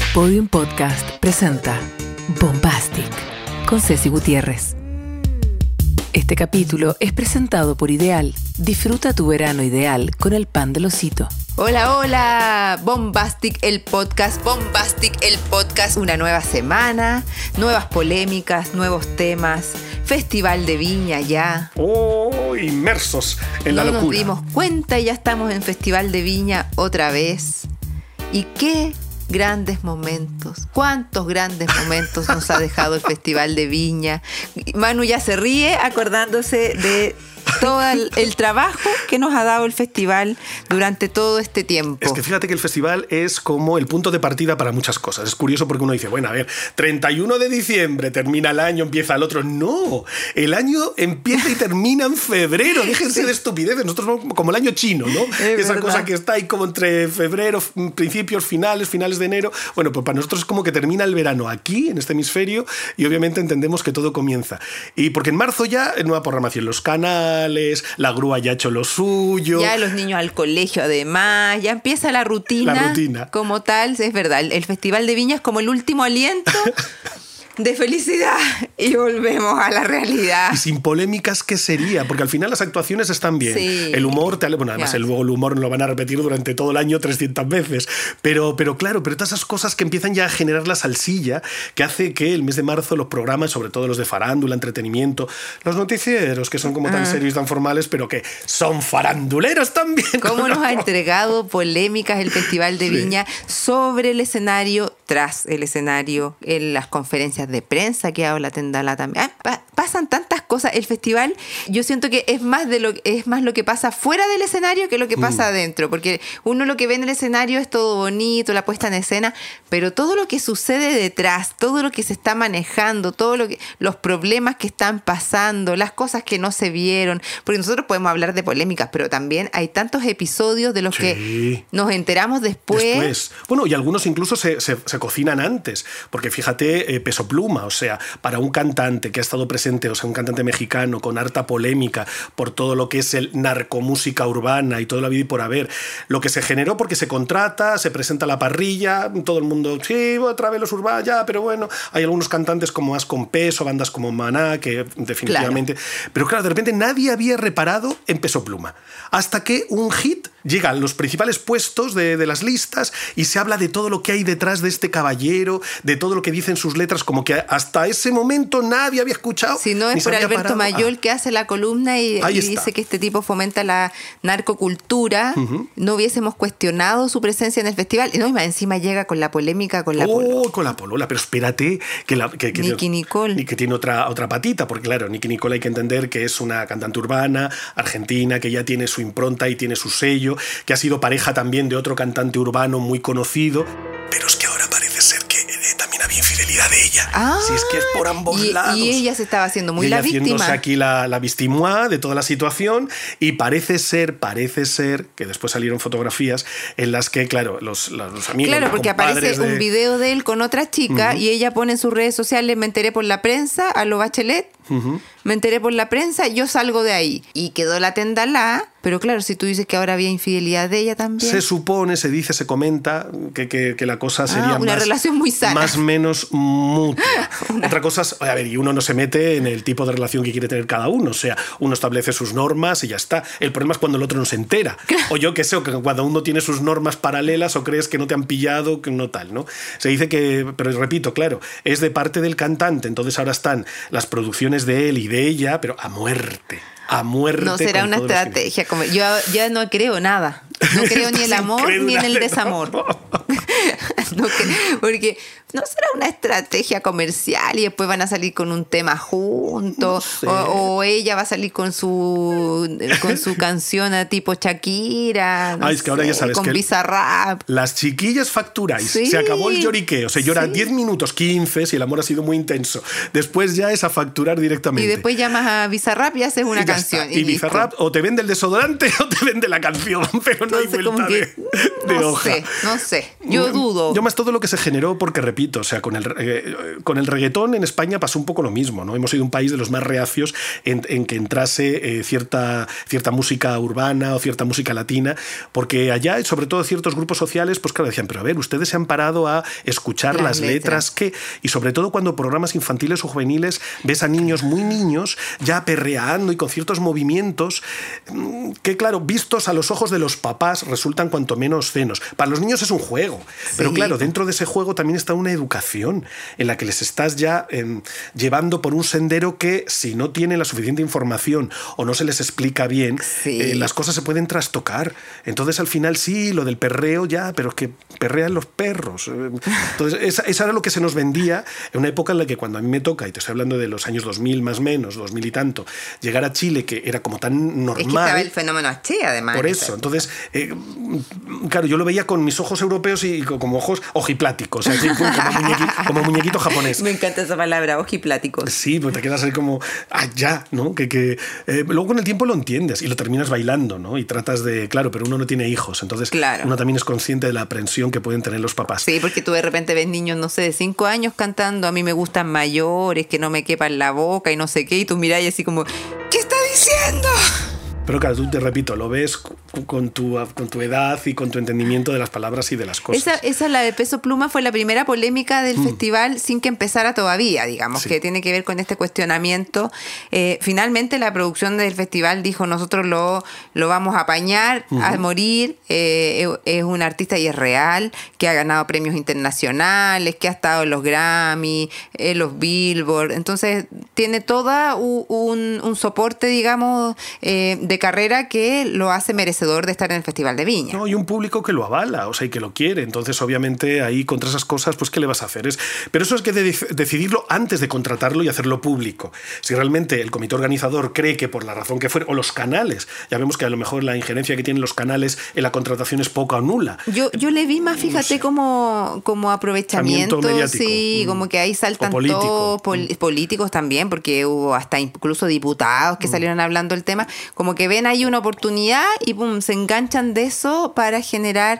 Podium Podcast presenta Bombastic con Ceci Gutiérrez. Este capítulo es presentado por Ideal. Disfruta tu verano ideal con el pan del osito. Hola, hola, Bombastic el podcast, una nueva semana, nuevas polémicas, nuevos temas, Festival de Viña ya. ¡Oh! Inmersos en la locura. No nos dimos cuenta y ya estamos en Festival de Viña otra vez. ¿Y qué grandes momentos? ¿Cuántos grandes momentos nos ha dejado el Festival de Viña? Manu ya se ríe acordándose de todo el trabajo que nos ha dado el festival durante todo este tiempo. Es que fíjate que el festival es como el punto de partida para muchas cosas. Es curioso porque uno dice, bueno, a ver, 31 de diciembre termina el año, empieza el otro. No, el año empieza y termina en febrero. Déjense de estupideces. Nosotros vamos como el año chino, ¿no? Esa verdad. Cosa que está ahí como entre febrero, principios, finales de enero. Bueno, pues para nosotros es como que termina el verano aquí, en este hemisferio, y obviamente entendemos que todo comienza. Y porque en marzo ya, nueva programación, los canales, la grúa ya ha hecho lo suyo. Ya los niños al colegio además, ya empieza la rutina. Como tal, es verdad, el Festival de Viña es como el último aliento de felicidad y volvemos a la realidad. Y sin polémicas, ¿qué sería? Porque al final las actuaciones están bien. Sí. El humor, bueno, además luego el humor lo van a repetir durante todo el año 300 veces. Pero todas esas cosas que empiezan ya a generar la salsilla que hace que el mes de marzo los programas, sobre todo los de farándula, entretenimiento, los noticieros, que son como tan serios y tan formales, pero que son faranduleros también. ¿Cómo nos ha entregado polémicas el Festival de Viña sobre el escenario, tras el escenario, en las conferencias de prensa que habla Tendala también? Pasan tantas cosas. El festival, yo siento que es más lo que pasa fuera del escenario que lo que pasa adentro, porque uno lo que ve en el escenario es todo bonito, la puesta en escena, pero todo lo que sucede detrás, todo lo que se está manejando, los problemas que están pasando, las cosas que no se vieron, porque nosotros podemos hablar de polémicas, pero también hay tantos episodios de los que nos enteramos después. Bueno, y algunos incluso se cocinan antes, porque fíjate, Peso Pluma, o sea, para un cantante que ha estado presente, o sea, un cantante mexicano con harta polémica por todo lo que es el narcomúsica urbana y todo la vida y por haber, lo que se generó porque se contrata, se presenta a la parrilla, todo el mundo, sí, otra vez los urbanos, ya, pero bueno, hay algunos cantantes como As con Peso, bandas como Maná, que definitivamente... Claro. Pero claro, de repente nadie había reparado en Peso Pluma, hasta que un hit llega a los principales puestos de las listas y se habla de todo lo que hay detrás de este caballero, de todo lo que dicen sus letras, como que hasta ese momento nadie había escuchado. Si no es por Alberto Mayol que hace la columna y dice que este tipo fomenta la narcocultura, no hubiésemos cuestionado su presencia en el festival. No, y más encima llega con la polémica con la polola. Con la polola, pero espérate que Nicki Nicole. Y que tiene otra patita, porque claro, Nicki Nicole hay que entender que es una cantante urbana, argentina, que ya tiene su impronta y tiene su sello, que ha sido pareja también de otro cantante urbano muy conocido, pero es que ahora parece ser que también había infidelidad de ella. Si es que es por ambos lados. Y ella se estaba haciendo muy la víctima. Haciéndose aquí la victimoa de toda la situación, y parece ser que después salieron fotografías en las que, claro, los amigos... Claro, porque aparece un video de él con otra chica y ella pone en sus redes sociales, me enteré por la prensa, a lo Bachelet, me enteré por la prensa, yo salgo de ahí. Y quedó la Tendala. Pero claro, si tú dices que ahora había infidelidad de ella también. Se supone, se dice, se comenta que la cosa sería una relación muy sana. Más o menos mutua. Otra cosa es, a ver, y uno no se mete en el tipo de relación que quiere tener cada uno. O sea, uno establece sus normas y ya está. El problema es cuando el otro no se entera. Claro. O yo qué sé, o que cuando uno tiene sus normas paralelas o crees que no te han pillado, que no tal, ¿no? Se dice que, pero repito, claro, es de parte del cantante. Entonces ahora están las producciones de él y de ella, pero a muerte. No será una estrategia. Yo ya no creo nada. No creo ni en el amor ni en el desamor. Porque no será una estrategia comercial y después van a salir con un tema juntos. No sé. O ella va a salir con su canción a tipo Shakira. Es que ahora ya sabes con que Bizarrap. Las chiquillas facturáis. Se acabó el lloriqueo. Se llora 10 minutos, 15 si el amor ha sido muy intenso. Después ya es a facturar directamente. Y después llamas a Bizarrap y haces una canción. Y Bizarrap o te vende el desodorante o te vende la canción. Pero no hay vuelta de hoja. No sé. Yo dudo. Yo más todo lo que se generó porque, repito, o sea, con el reggaetón en España pasó un poco lo mismo, ¿no? Hemos sido un país de los más reacios en que entrase cierta música urbana o cierta música latina, porque allá, sobre todo ciertos grupos sociales, pues claro, decían, pero a ver, ustedes se han parado a escuchar las letras que... Y sobre todo cuando programas infantiles o juveniles ves a niños muy niños ya perreando y con ciertos movimientos que, claro, vistos a los ojos de los papás resultan cuanto menos obscenos. Para los niños es un juego, pero claro, dentro de ese juego también está una educación en la que les estás ya llevando por un sendero que, si no tienen la suficiente información o no se les explica bien, las cosas se pueden trastocar. Entonces, al final, sí, lo del perreo ya, pero es que perrean los perros. Entonces, eso era lo que se nos vendía en una época en la que, cuando a mí me toca, y te estoy hablando de los años 2000 más o menos, 2000 y tanto, llegar a Chile, que era como tan normal. Es que estaba el fenómeno H, además. Por eso, entonces, claro, yo lo veía con mis ojos europeos y como ojos ojipláticos, o sea, como muñequito japonés. Me encanta esa palabra, ojipláticos. Sí, pues te quedas ahí como, ya, ¿no? Luego con el tiempo lo entiendes y lo terminas bailando, ¿no? Y tratas de, claro, pero uno no tiene hijos, entonces uno también es consciente de la aprensión que pueden tener los papás. Sí, porque tú de repente ves niños, no sé, de 5 años cantando, a mí me gustan mayores, que no me quepan la boca y no sé qué, y tú mirás y así como, ¿qué está diciendo? Pero claro, tú, te repito, lo ves con tu edad y con tu entendimiento de las palabras y de las cosas. Esa la de Peso Pluma, fue la primera polémica del festival sin que empezara todavía, digamos, que tiene que ver con este cuestionamiento. Finalmente la producción del festival dijo, nosotros lo vamos a apañar a morir. Es un artista y es real, que ha ganado premios internacionales, que ha estado en los Grammy, en los Billboard. Entonces tiene todo un soporte, digamos, de carrera que lo hace merecedor de estar en el Festival de Viña. No, y un público que lo avala, o sea, y que lo quiere. Entonces, obviamente, ahí contra esas cosas, pues, ¿qué le vas a hacer? Pero eso es que decidirlo antes de contratarlo y hacerlo público. Si realmente el comité organizador cree que por la razón que fuera, o los canales, ya vemos que a lo mejor la injerencia que tienen los canales en la contratación es poca o nula. Yo le vi más, fíjate, como aprovechamiento, sí, como que ahí saltan todos políticos también, porque hubo hasta incluso diputados que salieron hablando del tema, como que ven ahí una oportunidad y pum, se enganchan de eso para generar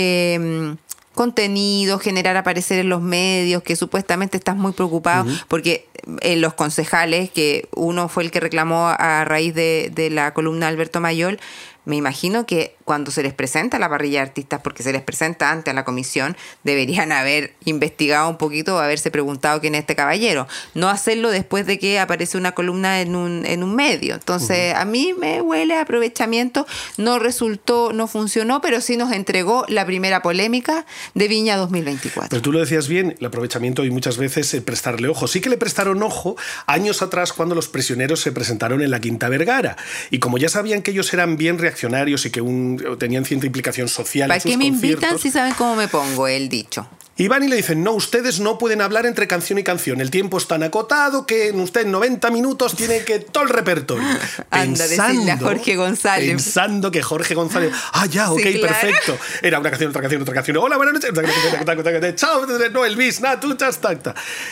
contenido, generar aparecer en los medios, que supuestamente estás muy preocupado, porque los concejales, que uno fue el que reclamó a raíz de la columna de Alberto Mayol, me imagino que cuando se les presenta la parrilla de artistas, porque se les presenta ante a la comisión, deberían haber investigado un poquito o haberse preguntado quién es este caballero. No hacerlo después de que aparece una columna en un medio. Entonces, a mí me huele a aprovechamiento. No resultó, no funcionó, pero sí nos entregó la primera polémica de Viña 2024. Pero tú lo decías bien, el aprovechamiento y muchas veces prestarle ojo. Sí que le prestaron ojo años atrás cuando los prisioneros se presentaron en la Quinta Vergara. Y como ya sabían que ellos eran bien reaccionarios y que tenían cierta implicación social en sus conciertos. ¿Para qué me invitan si saben cómo me pongo? El dicho. Y van y le dicen, no, ustedes no pueden hablar entre canción y canción. El tiempo es tan acotado que usted en 90 minutos tiene que todo el repertorio. Anda, decirle a Jorge González. Pensando que Jorge González... ya, ok, sí, claro. Perfecto. Era una canción, otra canción, otra canción. Hola, buenas noches. Chao, no, Elvis, tú, tacta.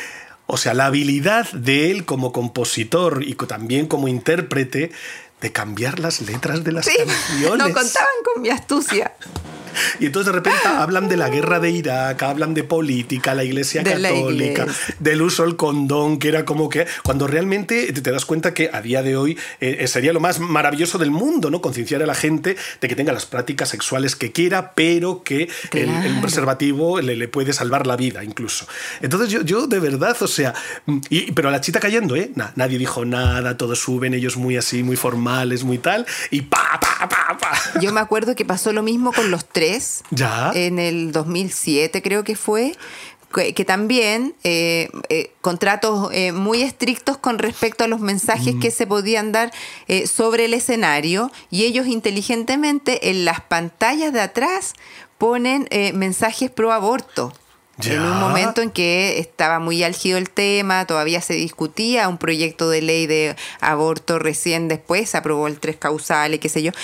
O sea, la habilidad de él como compositor y también como intérprete de cambiar las letras de las canciones. No contaban con mi astucia. Y entonces de repente hablan de la guerra de Irak, hablan de política, la Iglesia católica, del uso del condón, que era como que cuando realmente te das cuenta que a día de hoy sería lo más maravilloso del mundo, ¿no? Concienciar a la gente de que tenga las prácticas sexuales que quiera, pero que el preservativo le puede salvar la vida incluso. Entonces yo de verdad, o sea, pero a la chita cayendo, nadie dijo nada, todos suben, ellos muy así, muy formales, muy tal, y pa. Yo me acuerdo que pasó lo mismo con los Tres. ¿Ya? En el 2007 creo que fue, que también contratos muy estrictos con respecto a los mensajes que se podían dar sobre el escenario, y ellos inteligentemente en las pantallas de atrás ponen mensajes pro aborto. ¿Ya? En un momento en que estaba muy álgido el tema, todavía se discutía un proyecto de ley de aborto, recién después se aprobó el 3 causales, qué sé yo,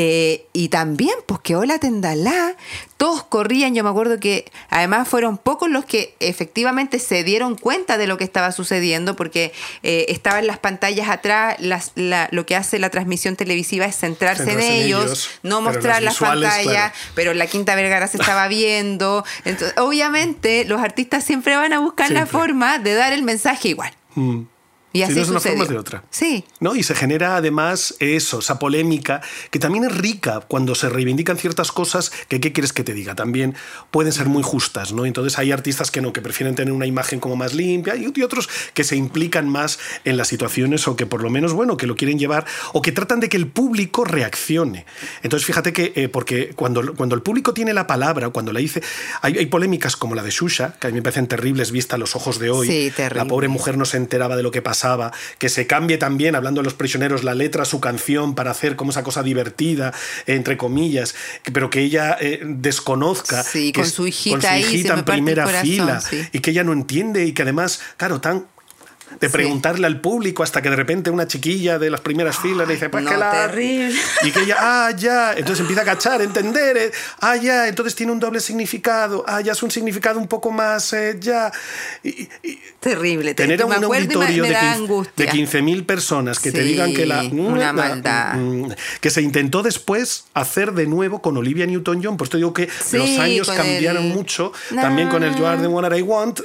y también, pues que hola Tendalá, todos corrían. Yo me acuerdo que además fueron pocos los que efectivamente se dieron cuenta de lo que estaba sucediendo, porque estaban en las pantallas atrás, lo que hace la transmisión televisiva es centrarse en ellos, no mostrar las pantallas, claro. Pero en la Quinta Vergara se estaba viendo, entonces obviamente finalmente los artistas siempre van a buscar la forma de dar el mensaje igual. Y así si no es una sucedió. forma de otra. Sí. ¿No? Y se genera además eso, esa polémica, que también es rica cuando se reivindican ciertas cosas que, ¿qué quieres que te diga? También pueden ser muy justas, ¿no? Entonces hay artistas que no, que prefieren tener una imagen como más limpia y otros que se implican más en las situaciones o que por lo menos, bueno, que lo quieren llevar o que tratan de que el público reaccione. Entonces fíjate que, porque cuando el público tiene la palabra, cuando la dice, hay polémicas como la de Xuxa, que a mí me parecen terribles vista a los ojos de hoy. Sí, terrible. La pobre mujer no se enteraba de lo que pasaba, que se cambie también, hablando de Los Prisioneros, la letra a su canción para hacer como esa cosa divertida, entre comillas, pero que ella desconozca, sí, que con su hijita ahí, hijita en primera fila, sí. y que ella no entiende y que además, claro, de preguntarle al público hasta que de repente una chiquilla de las primeras filas le dice, pues no, que terrible. Y que ella, ya, entonces empieza a cachar, entender, ya, entonces tiene un doble significado, ya es un significado un poco más, ya. Terrible. Tener a un auditorio de 15.000 15.000 personas que te digan que una maldad. Que se intentó después hacer de nuevo con Olivia Newton-John, pues te digo que los años cambiaron mucho, también con el You Are the One That I Want,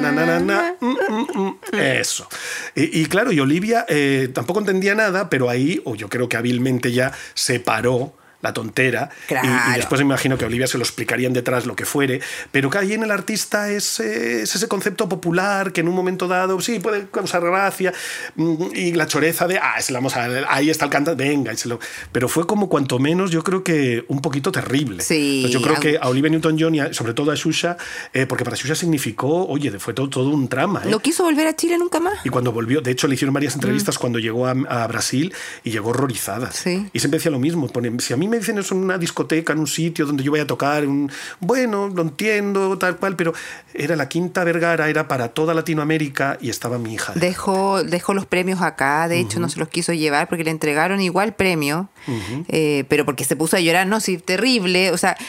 eso. Y claro, y Olivia tampoco entendía nada, pero ahí, yo creo que hábilmente ya se paró la tontera, claro. y después me imagino que a Olivia se lo explicarían detrás lo que fuere, pero que ahí en el artista es ese concepto popular que en un momento dado sí puede causar gracia, y la choreza de ahí está el cantante, venga, pero fue como cuanto menos yo creo que un poquito terrible. Sí, yo creo que a Olivia Newton-John y sobre todo a Xuxa, porque para Xuxa significó, fue todo un trama. No quiso volver a Chile nunca más. Y cuando volvió, de hecho le hicieron varias entrevistas cuando llegó a Brasil y llegó horrorizada. Sí. Y siempre decía lo mismo, si a mí me dicen eso en una discoteca, en un sitio donde yo voy a tocar, bueno, lo entiendo, tal cual, pero era la Quinta Vergara, era para toda Latinoamérica y estaba mi hija. Dejó los premios acá, de hecho no se los quiso llevar porque le entregaron igual premio, pero porque se puso a llorar, no, sí, terrible, o sea...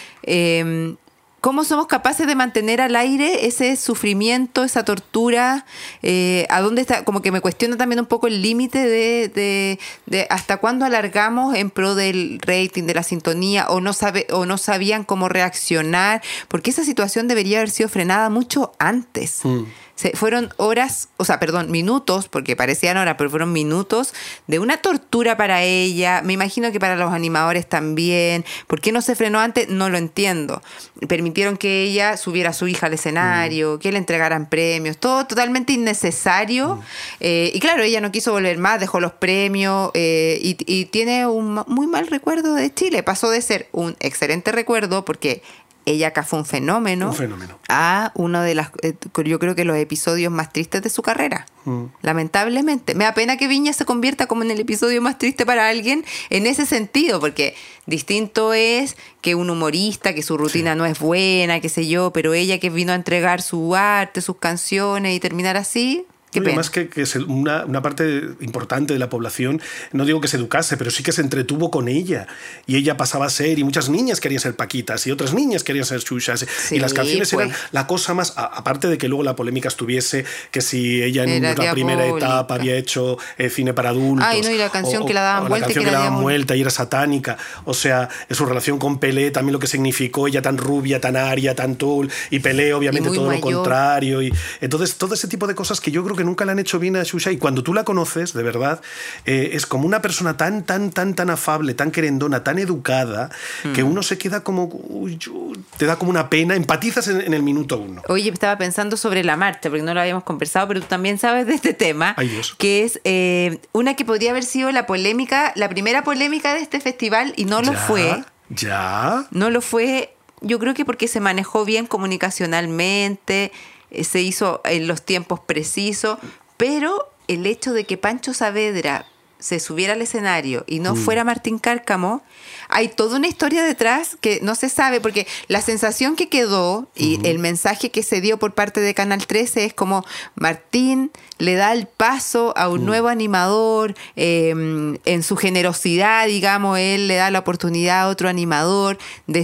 ¿Cómo somos capaces de mantener al aire ese sufrimiento, esa tortura? ¿A dónde está? Como que me cuestiona también un poco el límite de hasta cuándo alargamos en pro del rating, de la sintonía, o no sabían cómo reaccionar, porque esa situación debería haber sido frenada mucho antes. Fueron minutos, porque parecían horas, pero fueron minutos de una tortura para ella. Me imagino que para los animadores también. ¿Por qué no se frenó antes? No lo entiendo. Permitieron que ella subiera a su hija al escenario, que le entregaran premios, todo totalmente innecesario. Y claro, ella no quiso volver más, dejó los premios y tiene un muy mal recuerdo de Chile. Pasó de ser un excelente recuerdo porque... ella acá fue un fenómeno. A uno de yo creo que los episodios más tristes de su carrera. Lamentablemente. Me da pena que Viña se convierta como en el episodio más triste para alguien en ese sentido, porque distinto es que un humorista, que su rutina no es buena, qué sé yo, pero ella que vino a entregar su arte, sus canciones y terminar así... Además que una parte importante de la población, no digo que se educase, pero sí que se entretuvo con ella. Y ella pasaba a ser, y muchas niñas querían ser Paquitas, y otras niñas querían ser Xuxas. Sí, y las canciones eran la cosa más, aparte de que luego la polémica estuviese, que si ella en la primera etapa había hecho cine para adultos. Ay, no, y la canción que la daban vuelta. La canción que la daban vuelta y era satánica. O sea, en su relación con Pelé, también lo que significó, ella tan rubia, tan aria, tan tul, y Pelé obviamente todo mayor. Lo contrario. Y entonces, todo ese tipo de cosas que yo creo que nunca le han hecho bien a Xuxa, y cuando tú la conoces, de verdad, es como una persona tan afable, tan querendona, tan educada, que uno se queda como... te da como una pena, empatizas en el minuto 1. Oye, estaba pensando sobre la marcha, porque no lo habíamos conversado, pero tú también sabes de este tema. Ay, Dios. Que es una que podría haber sido la primera polémica de este festival, y no lo fue. ¿Ya? No lo fue, yo creo que porque se manejó bien comunicacionalmente, se hizo en los tiempos precisos, pero el hecho de que Pancho Saavedra se subiera al escenario y no fuera Martín Cárcamo, hay toda una historia detrás que no se sabe, porque la sensación que quedó y el mensaje que se dio por parte de Canal 13 es como Martín le da el paso a un nuevo animador, en su generosidad, digamos, él le da la oportunidad a otro animador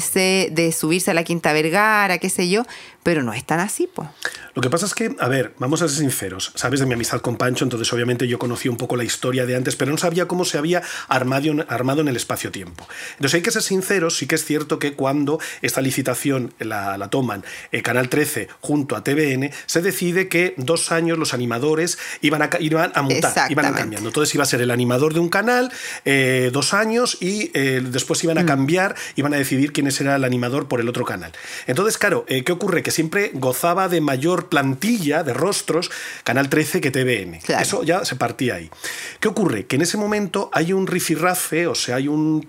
de subirse a la Quinta Vergara, qué sé yo, pero no es tan así, pues. Lo que pasa es que, a ver, vamos a ser sinceros, sabes de mi amistad con Pancho, entonces obviamente yo conocí un poco la historia de antes, pero pero no sabía cómo se había armado en el espacio-tiempo. Entonces hay que ser sinceros, sí que es cierto que cuando esta licitación la toman Canal 13 junto a TVN, se decide que 2 años los animadores iban a mutar, iban cambiando. Entonces iba a ser el animador de un canal 2 años y después iban a cambiar, iban a decidir quién era el animador por el otro canal. Entonces, claro, ¿qué ocurre? Que siempre gozaba de mayor plantilla de rostros Canal 13 que TVN. Claro. Eso ya se partía ahí. ¿Qué ocurre? Que en ese momento hay un rifirrafe, o sea, hay un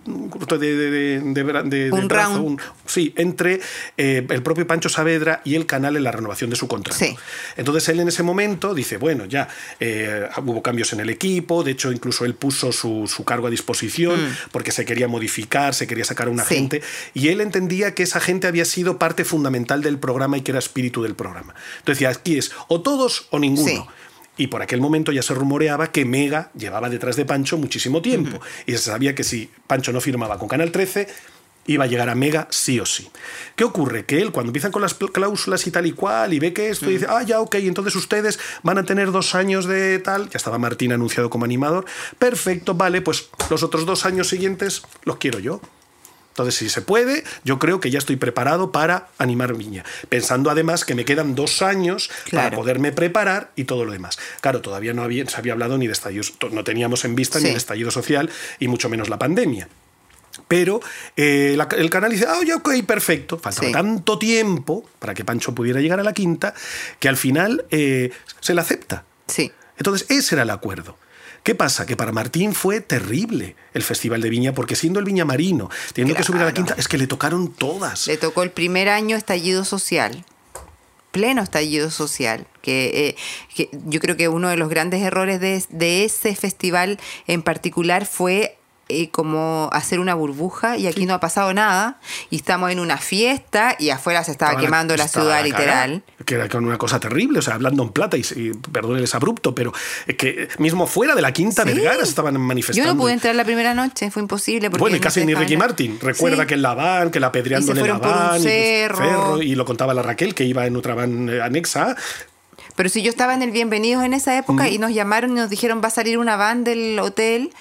round. Sí, entre el propio Pancho Saavedra y el canal en la renovación de su contrato. Sí. Entonces él en ese momento dice, bueno, ya hubo cambios en el equipo, de hecho incluso él puso su cargo a disposición porque se quería modificar, se quería sacar a una gente, y él entendía que esa gente había sido parte fundamental del programa y que era espíritu del programa. Entonces decía, aquí es o todos o ninguno. Sí. Y por aquel momento ya se rumoreaba que Mega llevaba detrás de Pancho muchísimo tiempo. Y se sabía que si Pancho no firmaba con Canal 13, iba a llegar a Mega sí o sí. ¿Qué ocurre? Que él, cuando empiezan con las cláusulas y tal y cual, y ve que esto, dice, ya, ok, entonces ustedes van a tener 2 años de tal, ya estaba Martín anunciado como animador, perfecto, vale, pues los otros 2 años siguientes los quiero yo. Entonces, si se puede, yo creo que ya estoy preparado para animar Viña. Pensando además que me quedan 2 años para poderme preparar y todo lo demás. Claro, todavía no se había hablado ni de estallidos, no teníamos en vista ni el estallido social y mucho menos la pandemia. Pero el canal dice, ya, ok, perfecto. Faltaba tanto tiempo para que Pancho pudiera llegar a la quinta que al final se le acepta. Sí. Entonces, ese era el acuerdo. ¿Qué pasa? Que para Martín fue terrible el Festival de Viña, porque siendo el viñamarino, teniendo que subir a la quinta, es que le tocaron todas. Le tocó el primer año estallido social, pleno estallido social, que yo creo que uno de los grandes errores de ese festival en particular fue como hacer una burbuja, y aquí no ha pasado nada, y estamos en una fiesta y afuera se estaba quemando la ciudad literal. Que era con una cosa terrible, o sea, hablando en plata, y perdón, es abrupto, pero es que mismo fuera de la Quinta Vergara se estaban manifestando. Yo no pude entrar la primera noche, fue imposible. Bueno, y casi ni Ricky Martin. Recuerda que en la van, que la apedreándole en la van, y lo contaba la Raquel, que iba en otra van anexa. Pero si yo estaba en el Bienvenidos en esa época y nos llamaron y nos dijeron va a salir una van del hotel,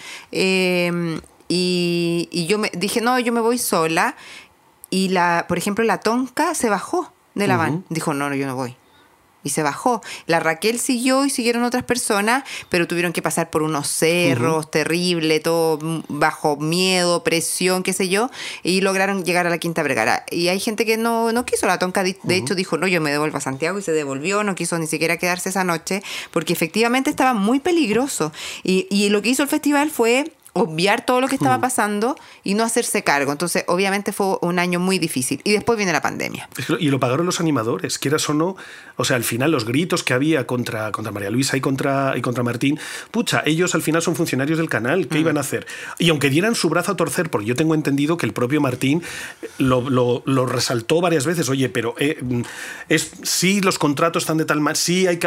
y yo dije, no, yo me voy sola, y por ejemplo la Tonka se bajó de la van, dijo, no, yo no voy, y se bajó. La Raquel siguió y siguieron otras personas, pero tuvieron que pasar por unos cerros terrible, todo bajo miedo, presión, qué sé yo, y lograron llegar a la Quinta Vergara. Y hay gente que no quiso. La Tonka, de hecho, dijo, no, yo me devuelvo a Santiago, y se devolvió, no quiso ni siquiera quedarse esa noche, porque efectivamente estaba muy peligroso. Y lo que hizo el festival fue obviar todo lo que estaba pasando y no hacerse cargo. Entonces, obviamente fue un año muy difícil. Y después viene la pandemia. Y lo pagaron los animadores, quieras o no. O sea, al final los gritos que había contra María Luisa y contra Martín, pucha, ellos al final son funcionarios del canal. ¿Qué iban a hacer? Y aunque dieran su brazo a torcer, porque yo tengo entendido que el propio Martín lo resaltó varias veces, oye, pero sí, los contratos están de tal manera,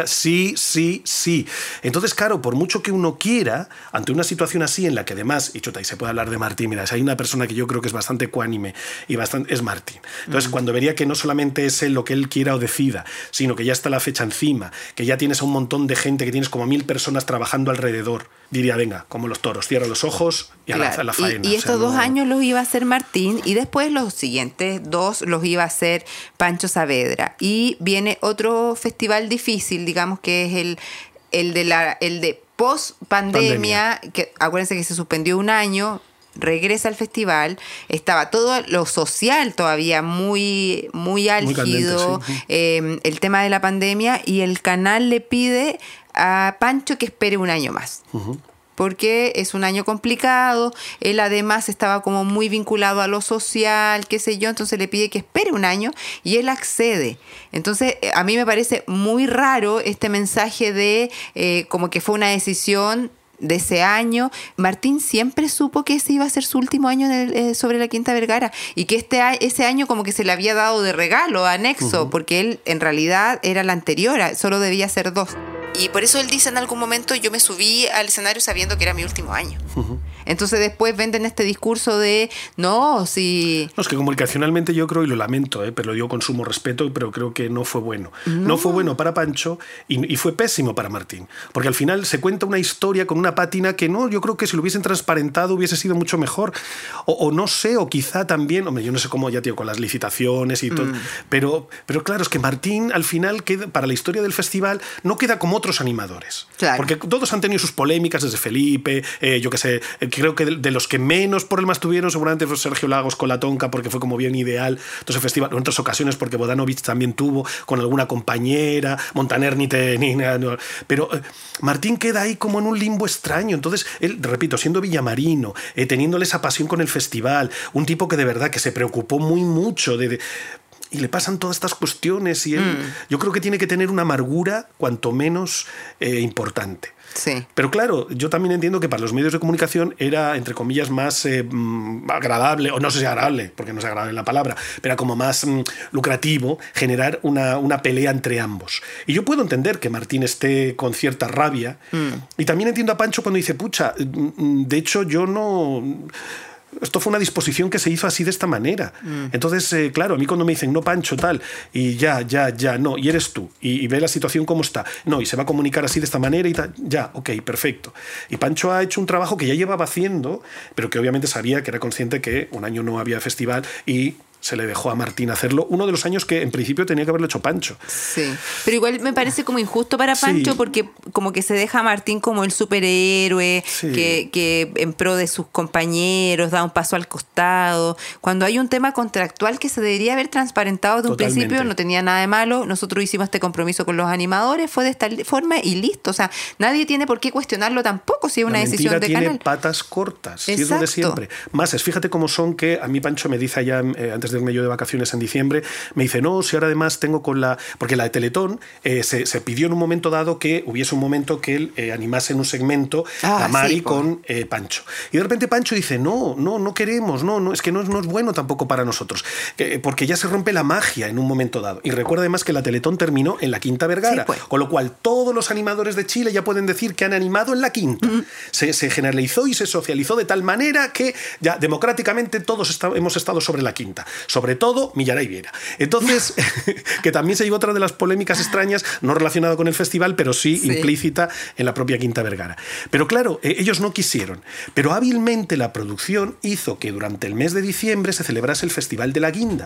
sí. Entonces, claro, por mucho que uno quiera, ante una situación así en la que además, y chuta, y se puede hablar de Martín, mira, si hay una persona que yo creo que es bastante ecuánime y es Martín. Entonces, cuando vería que no solamente es él lo que él quiera o decida, sino que ya está la fecha encima, que ya tienes a un montón de gente, que tienes como 1000 personas trabajando alrededor, diría, venga, como los toros, cierra los ojos y a la faena. Y estos 2 años los iba a hacer Martín, y después los siguientes 2 los iba a hacer Pancho Saavedra. Y viene otro festival difícil, digamos, que es el de post pandemia, que acuérdense que se suspendió 1 año, regresa al festival, estaba todo lo social todavía muy álgido, muy candente, el tema de la pandemia, y el canal le pide a Pancho que espere 1 año más. Porque es un año complicado, él además estaba como muy vinculado a lo social, qué sé yo, entonces le pide que espere 1 año y él accede. Entonces a mí me parece muy raro este mensaje de como que fue una decisión de ese año. Martín siempre supo que ese iba a ser su último año sobre la Quinta Vergara, y que ese año como que se le había dado de regalo anexo, porque él en realidad era la anterior, solo debía ser 2. Y por eso él dice en algún momento, yo me subí al escenario sabiendo que era mi último año. Entonces después venden este discurso de, no, si... No, es que comunicacionalmente yo creo, y lo lamento, pero lo digo con sumo respeto, pero creo que no fue bueno. No fue bueno para Pancho y fue pésimo para Martín. Porque al final se cuenta una historia con una pátina que no, yo creo que si lo hubiesen transparentado hubiese sido mucho mejor. O no sé, o quizá también, hombre, yo no sé cómo, ya tío, con las licitaciones y todo, pero claro, es que Martín al final queda, para la historia del festival no queda como otros animadores. Claro. Porque todos han tenido sus polémicas, desde Felipe, yo qué sé, creo que de los que menos problemas tuvieron seguramente fue Sergio Lagos con La Tonca, porque fue como bien ideal. Entonces el festival, en otras ocasiones porque Bodanovich también tuvo con alguna compañera, Montaner no, pero Martín queda ahí como en un limbo extraño. Entonces él, repito, siendo villamarino, teniéndole esa pasión con el festival, un tipo que de verdad que se preocupó mucho y le pasan todas estas cuestiones y él, yo creo que tiene que tener una amargura cuanto menos importante. Sí. Pero claro, yo también entiendo que para los medios de comunicación era, entre comillas, más agradable, o no sé si agradable, porque no es agradable la palabra, pero era como más lucrativo generar una pelea entre ambos. Y yo puedo entender que Martín esté con cierta rabia, y también entiendo a Pancho cuando dice, pucha, de hecho yo no... Esto fue una disposición que se hizo así de esta manera. Entonces, claro, a mí cuando me dicen, no, Pancho, tal, y ya, no, y eres tú, y ve la situación como está, no, y se va a comunicar así de esta manera y tal, ya, ok, perfecto. Y Pancho ha hecho un trabajo que ya llevaba haciendo, pero que obviamente sabía que era consciente que un año no había festival y se le dejó a Martín hacerlo, uno de los años que en principio tenía que haberlo hecho Pancho. Sí, pero igual me parece como injusto para Pancho, sí, porque como que se deja a Martín como el superhéroe, sí, que en pro de sus compañeros da un paso al costado, cuando hay un tema contractual que se debería haber transparentado de un principio. No tenía nada de malo, nosotros hicimos este compromiso con los animadores, fue de esta forma y listo, o sea, nadie tiene por qué cuestionarlo tampoco si es una decisión de canal. Tiene patas cortas, y es lo de siempre. Más fíjate cómo son que a mí Pancho me dice allá antes de irme yo de vacaciones en diciembre, me dice, no, si ahora además tengo con la... Porque la de Teletón se pidió en un momento dado que hubiese un momento que él animase en un segmento a Mari, sí, con Pancho. Y de repente Pancho dice, no queremos, no, es que no es bueno tampoco para nosotros, porque ya se rompe la magia en un momento dado. Y recuerda además que la Teletón terminó en la Quinta Vergara, sí, pues, con lo cual todos los animadores de Chile ya pueden decir que han animado en la Quinta. Se generalizó y se socializó de tal manera que ya democráticamente todos hemos estado sobre la Quinta. Sobre todo Millaray Viera. Entonces, que también se llevó otra de las polémicas extrañas, no relacionada con el festival, pero sí implícita en la propia Quinta Vergara. Pero claro, ellos no quisieron. Pero hábilmente la producción hizo que durante el mes de diciembre se celebrase el Festival de la Guinda.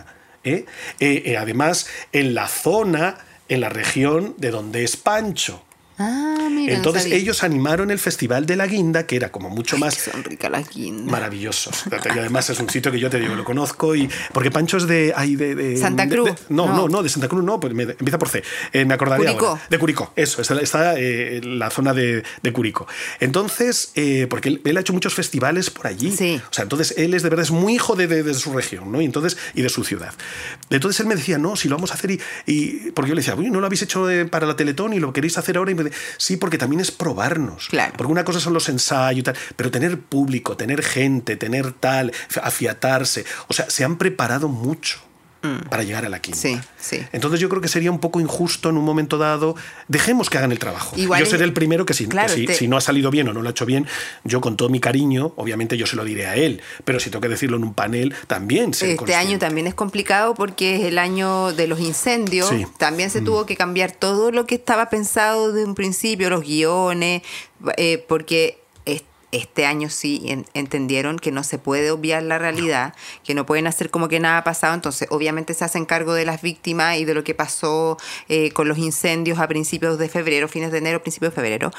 Además, en la zona, en la región de donde es Pancho. Mira, entonces no ellos animaron el Festival de la Guinda, que era como mucho más... Que son ricas las guindas. Maravilloso. Y además es un sitio que yo te digo, lo conozco, y porque Pancho es de Santa Cruz. No, de Santa Cruz no, pues empieza por C. Me acordaría Curicó. Ahora. De Curicó, eso, está en la zona de Curicó. Entonces, porque él ha hecho muchos festivales por allí. Sí. O sea, entonces él es de verdad, es muy hijo de su región, ¿no? Y de su ciudad. Entonces él me decía, no, si lo vamos a hacer, y porque yo le decía, uy, no lo habéis hecho para la Teletón y lo queréis hacer ahora, y me decía, sí, porque también es probarnos. Claro. Porque una cosa son los ensayos y tal, pero tener público, tener gente, tener tal, afiatarse. O sea, se han preparado mucho para llegar a la Quinta. Sí. Entonces yo creo que sería un poco injusto en un momento dado. Dejemos que hagan el trabajo. Igual yo seré el primero que, si no ha salido bien o no lo ha hecho bien, yo con todo mi cariño, obviamente yo se lo diré a él, pero si tengo que decirlo en un panel, también seré consciente. Año también es complicado porque es el año de los incendios. Sí. También se tuvo que cambiar todo lo que estaba pensado desde un principio, los guiones, porque... Este año sí entendieron que no se puede obviar la realidad, que no pueden hacer como que nada ha pasado, entonces obviamente se hacen cargo de las víctimas y de lo que pasó con los incendios a principios de febrero, fines de enero, principios de febrero,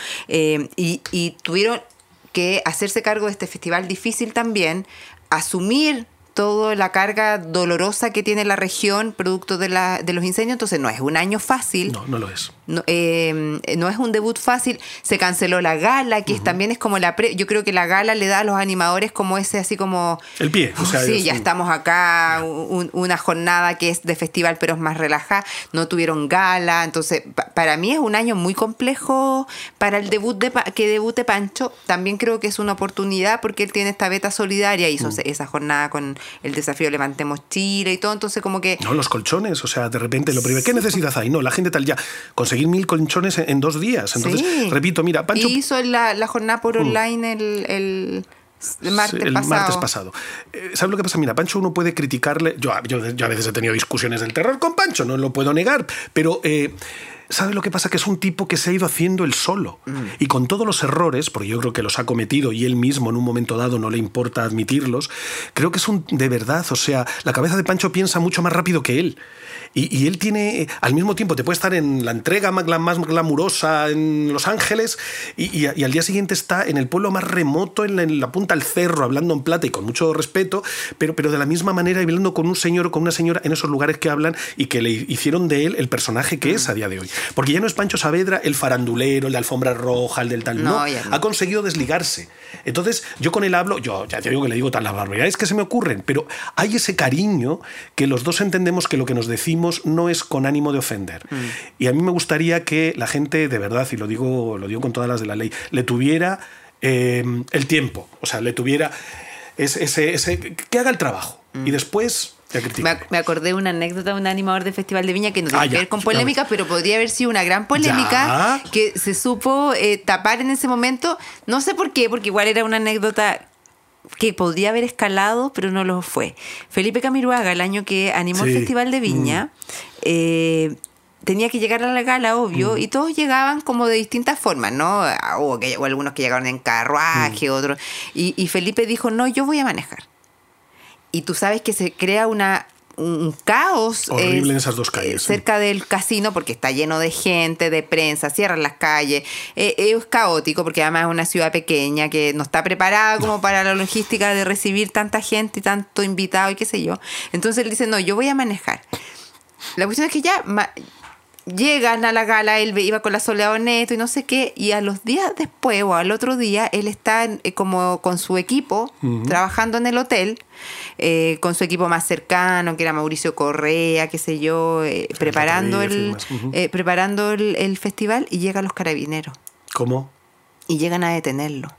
y tuvieron que hacerse cargo de este festival difícil también, asumir toda la carga dolorosa que tiene la región producto de los incendios. Entonces no es un año fácil. No lo es. No es un debut fácil. Se canceló la gala, que también es como yo creo que la gala le da a los animadores como ese, así como... El pie. O sea, sí, ya estamos acá, una jornada que es de festival, pero es más relajada. No tuvieron gala. Entonces, para mí es un año muy complejo para el debut que debute Pancho. También creo que es una oportunidad porque él tiene esta beta solidaria. Hizo esa jornada con el desafío Levantemos Chile y todo, entonces como que... No, los colchones, o sea, de repente lo primero, ¿qué necesidad hay? No, la gente tal, ya, conseguir 1000 colchones en 2 días. Entonces, repito, mira, Pancho... Y hizo la jornada por online El martes pasado. ¿Sabes lo que pasa? Mira, Pancho uno puede criticarle... Yo a veces he tenido discusiones del terror con Pancho, no lo puedo negar, pero... ¿Sabes lo que pasa? Que es un tipo que se ha ido haciendo él solo. Y con todos los errores, porque yo creo que los ha cometido y él mismo en un momento dado no le importa admitirlos, creo que es de verdad, o sea, la cabeza de Pancho piensa mucho más rápido que él. Y él tiene, al mismo tiempo, te puede estar en la entrega más glamurosa en Los Ángeles y al día siguiente está en el pueblo más remoto, en la punta del cerro, hablando en plata y con mucho respeto, pero de la misma manera hablando con un señor o con una señora en esos lugares que hablan y que le hicieron de él el personaje que es a día de hoy. Porque ya no es Pancho Saavedra el farandulero, el de alfombra roja, el del tal... No, ha conseguido desligarse. Entonces, yo con él hablo, yo ya te digo que le digo las barbaridades que se me ocurren, pero hay ese cariño que los dos entendemos que lo que nos decimos no es con ánimo de ofender. Y a mí me gustaría que la gente, de verdad, y lo digo con todas las de la ley, le tuviera el tiempo, o sea, le tuviera ese que haga el trabajo. Y después... Me acordé de una anécdota de un animador del Festival de Viña que no tiene que ver con polémica, pero podría haber sido una gran polémica que se supo tapar en ese momento. No sé por qué, porque igual era una anécdota que podría haber escalado, pero no lo fue. Felipe Camiroaga, el año que animó el Festival de Viña, tenía que llegar a la gala, obvio, y todos llegaban como de distintas formas, ¿no? O algunos que llegaron en carruaje, otros. Y Felipe dijo, no, yo voy a manejar. Y tú sabes que se crea un caos horrible en esas dos calles cerca del casino porque está lleno de gente, de prensa, cierran las calles, es caótico porque además es una ciudad pequeña que no está preparada como para la logística de recibir tanta gente y tanto invitado y qué sé yo. Entonces él dice, no, yo voy a manejar. La cuestión es que ya llegan a la gala, él iba con la Soledad Neto y no sé qué, y a los días después o al otro día él está como con su equipo trabajando en el hotel, con su equipo más cercano, que era Mauricio Correa, qué sé yo, preparando el festival, y llegan los carabineros. ¿Cómo? Y llegan a detenerlo.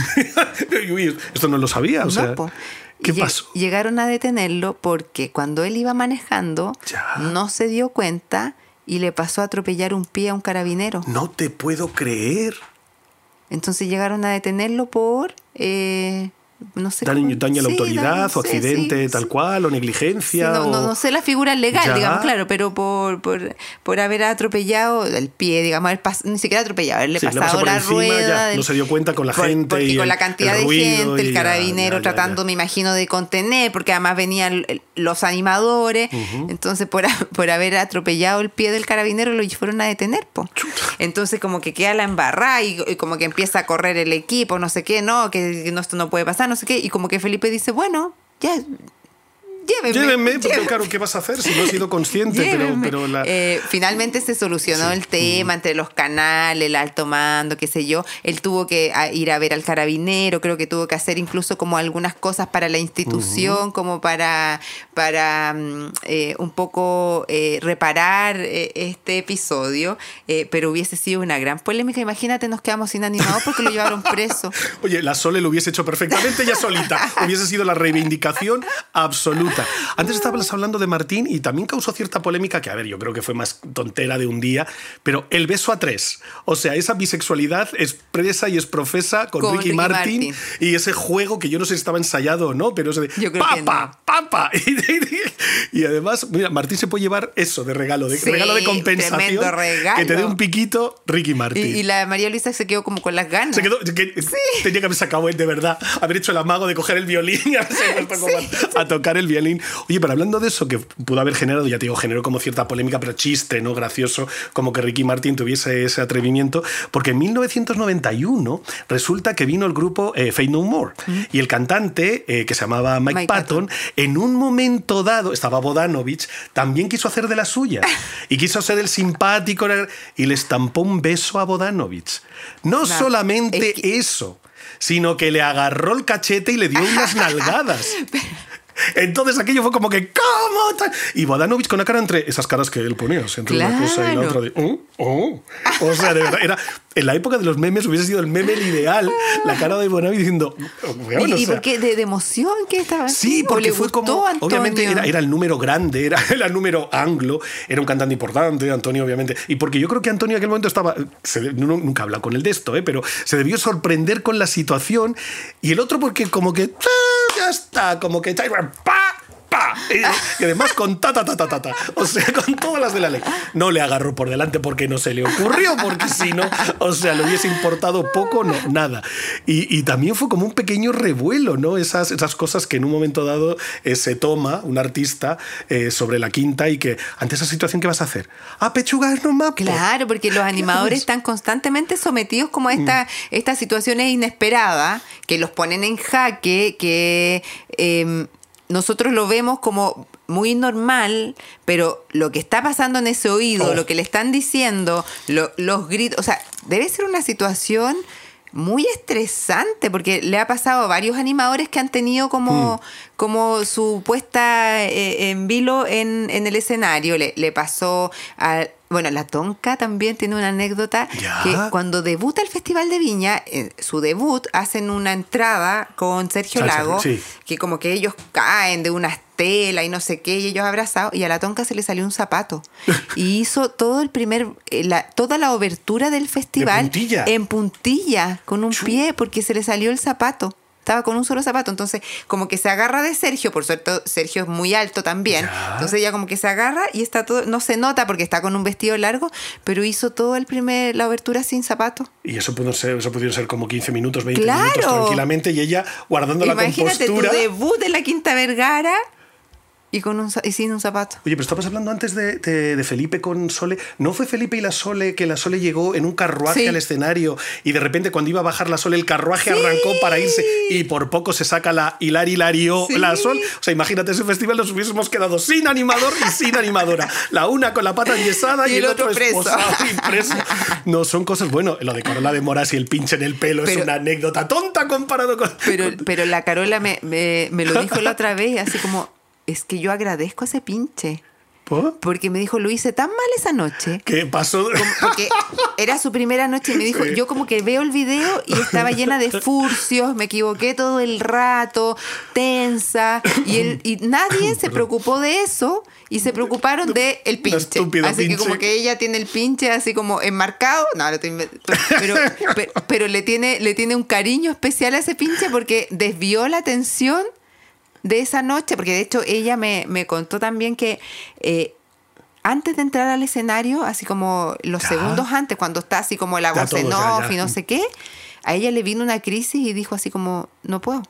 Esto no lo sabía, o sea... ¿Qué pasó? Llegaron a detenerlo porque cuando él iba manejando no se dio cuenta y le pasó a atropellar un pie a un carabinero. No te puedo creer. Entonces llegaron a detenerlo por... no sé daño a la autoridad, o accidente tal cual, o negligencia. No sé la figura legal, digamos, claro, pero por haber atropellado el pie, digamos, ni siquiera atropellado, haberle pasado la rueda. No se dio cuenta con la gente. Porque con la cantidad de gente, el carabinero tratando, me imagino, de contener, porque además venían los animadores. Entonces, por haber atropellado el pie del carabinero, lo fueron a detener, po. Entonces, como que queda la embarrada y como que empieza a correr el equipo, no sé qué, que esto no puede pasar, no sé qué, y como que Felipe dice, bueno, ya, llévenme, porque claro, ¿qué vas a hacer si no he sido consciente? Pero finalmente se solucionó el tema entre los canales, el alto mando, qué sé yo. Él tuvo que ir a ver al carabinero, creo que tuvo que hacer incluso como algunas cosas para la institución, como para un poco reparar este episodio, pero hubiese sido una gran polémica. Imagínate, nos quedamos sin animador porque lo llevaron preso. Oye, la Sole lo hubiese hecho perfectamente ella solita. Hubiese sido la reivindicación absoluta. Antes estabas hablando de Martín y también causó cierta polémica que, a ver, yo creo que fue más tontera de un día, pero el beso a tres. O sea, esa bisexualidad expresa y es profesa con Ricky Martin y ese juego que yo no sé si estaba ensayado o no, pero ese de ¡papa! Y además, mira, Martín se puede llevar eso de regalo, de compensación. Tremendo regalo. Que te dé un piquito Ricky Martin. Y la María Luisa se quedó como con las ganas. Tenía que haber sacado él, de verdad, haber hecho el amago de coger el violín y haberse puesto a tocar el violín. Oye, pero hablando de eso, que pudo haber generado, ya te digo, generó como cierta polémica, pero chiste, ¿no? Gracioso, como que Ricky Martin tuviese ese atrevimiento, porque en 1991 resulta que vino el grupo Faith No More, y el cantante, que se llamaba Mike Patton, en un momento dado, estaba Bodanovich, también quiso hacer de la suya, y quiso ser el simpático, y le estampó un beso a Bodanovich. No solamente eso, sino que le agarró el cachete y le dio unas nalgadas. Entonces aquello fue como que ¿cómo? Y Bodanovich con la cara entre esas caras que él ponía, entre una cosa y la otra de Oh. O sea, de verdad, era, en la época de los memes hubiese sido el meme el ideal, la cara de Bonavie diciendo... Bueno, ¿Y por qué? ¿De emoción que estaba? Sí, porque fue como... Antonio? Obviamente era el número grande, era el número anglo, era un cantante importante, Antonio, obviamente. Y porque yo creo que Antonio en aquel momento estaba... nunca habla con él de esto, pero se debió sorprender con la situación. Y el otro porque como que... ya está, como que... ¡pa! ¡Pa! Y además con ta. O sea, con todas las de la ley. No le agarró por delante porque no se le ocurrió, porque si no, o sea, le hubiese importado poco, no, nada. Y también fue como un pequeño revuelo, ¿no? Esas cosas que en un momento dado se toma un artista sobre la quinta y que ante esa situación, ¿qué vas a hacer? Pechugas nomás. Claro, porque los animadores están constantemente sometidos como a estas situaciones inesperadas que los ponen en jaque, que... nosotros lo vemos como muy normal, pero lo que está pasando en ese oído, lo que le están diciendo, los gritos, o sea, debe ser una situación muy estresante, porque le ha pasado a varios animadores que han tenido como su puesta en vilo en el escenario. Le pasó a... Bueno, la Tonka también tiene una anécdota que cuando debuta el Festival de Viña, su debut, hacen una entrada con Sergio Lago, que como que ellos caen de una estela y no sé qué, y ellos abrazados, y a la Tonka se le salió un zapato. Y hizo todo toda la obertura del festival en puntilla, con un pie, porque se le salió el zapato. Estaba con un solo zapato, entonces como que se agarra de Sergio, por suerte Sergio es muy alto también, entonces ella como que se agarra y está todo, no se nota porque está con un vestido largo, pero hizo todo la obertura sin zapato. Y eso pudieron ser como 15 minutos, 20 minutos tranquilamente, y ella guardando la compostura. Imagínate tu debut en la Quinta Vergara y sin un zapato. Oye, pero estabas hablando antes de Felipe con Sole. ¿No fue Felipe y la Sole que la Sole llegó en un carruaje al escenario y de repente cuando iba a bajar la Sole el carruaje arrancó para irse y por poco se saca la Hilario la Sole? O sea, imagínate, ese festival nos hubiésemos quedado sin animador y sin animadora. La una con la pata enyesada y el otro esposado y preso. No, son cosas... Bueno, lo de Carola de Moras y el pinche en el pelo es una anécdota tonta comparado con... Pero la Carola me lo dijo la otra vez, así como... Es que yo agradezco a ese pinche. ¿Por? Porque me dijo, lo hice tan mal esa noche. ¿Qué pasó? Porque era su primera noche y me dijo, yo como que veo el video y estaba llena de furcios, me equivoqué todo el rato, tensa, y nadie se preocupó de eso y se preocuparon de el pinche. Así que como que ella tiene el pinche así como enmarcado, pero le tiene un cariño especial a ese pinche porque desvió la atención de esa noche, porque de hecho ella me contó también que antes de entrar al escenario, así como los segundos antes, cuando está así como la voz en off y no sé qué, a ella le vino una crisis y dijo así como, no puedo.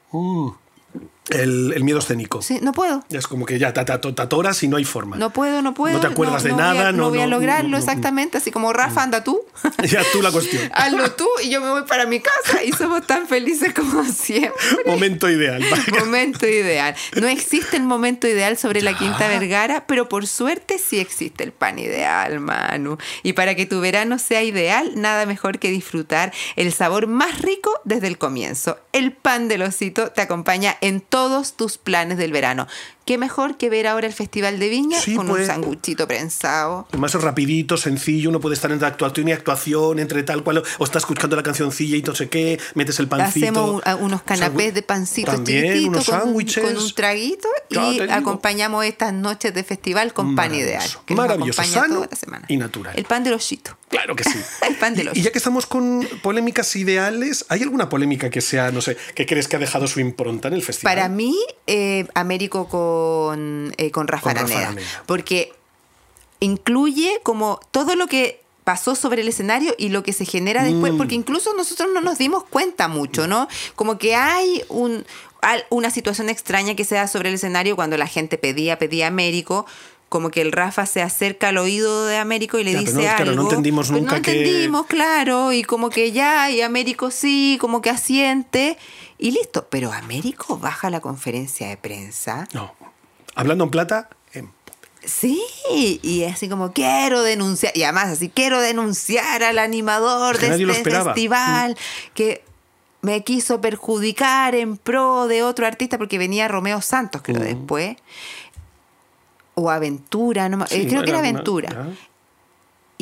El miedo escénico. Sí, no puedo. Es como que ya te atoras y no hay forma. No puedo. No te acuerdas de nada. No voy a lograrlo exactamente. Así como, Rafa, anda tú. Ya tú la cuestión. Hazlo tú y yo me voy para mi casa y somos tan felices como siempre. Momento ideal. Momento ideal. No existe el momento ideal sobre la Quinta Vergara, pero por suerte sí existe el pan ideal, Manu. Y para que tu verano sea ideal, nada mejor que disfrutar el sabor más rico desde el comienzo. El pan del Osito te acompaña en todos tus planes del verano. Qué mejor que ver ahora el Festival de Viña con un sanguchito prensado. Además es rapidito, sencillo, uno puede estar entre actuación y actuación, entre tal cual, o está escuchando la cancioncilla y no sé qué, metes el pancito. Hacemos unos canapés de pancito chiquitito, unos sándwiches. Con un traguito y acompañamos estas noches de festival con pan ideal. Que maravilloso, nos acompaña sano toda la semana. Y natural. El pan del Osito. Claro que sí. El pan del Osito. Y ya que estamos con polémicas ideales, ¿hay alguna polémica que sea, no sé, que crees que ha dejado su impronta en el festival? Para mí, Américo con Rafa Araneda, porque incluye como todo lo que pasó sobre el escenario y lo que se genera después, porque incluso nosotros no nos dimos cuenta mucho, ¿no? Como que hay una situación extraña que se da sobre el escenario cuando la gente pedía a Américo, como que el Rafa se acerca al oído de Américo y le dice algo. Claro, no entendimos nunca no entendimos, claro, y como que y Américo sí, como que asiente, y listo. Pero Américo baja la conferencia de prensa. No. Hablando en plata, sí, y así como quiero denunciar, y además así quiero denunciar al animador de este festival que me quiso perjudicar en pro de otro artista, porque venía Romeo Santos, creo, después, o Aventura, creo que era Aventura.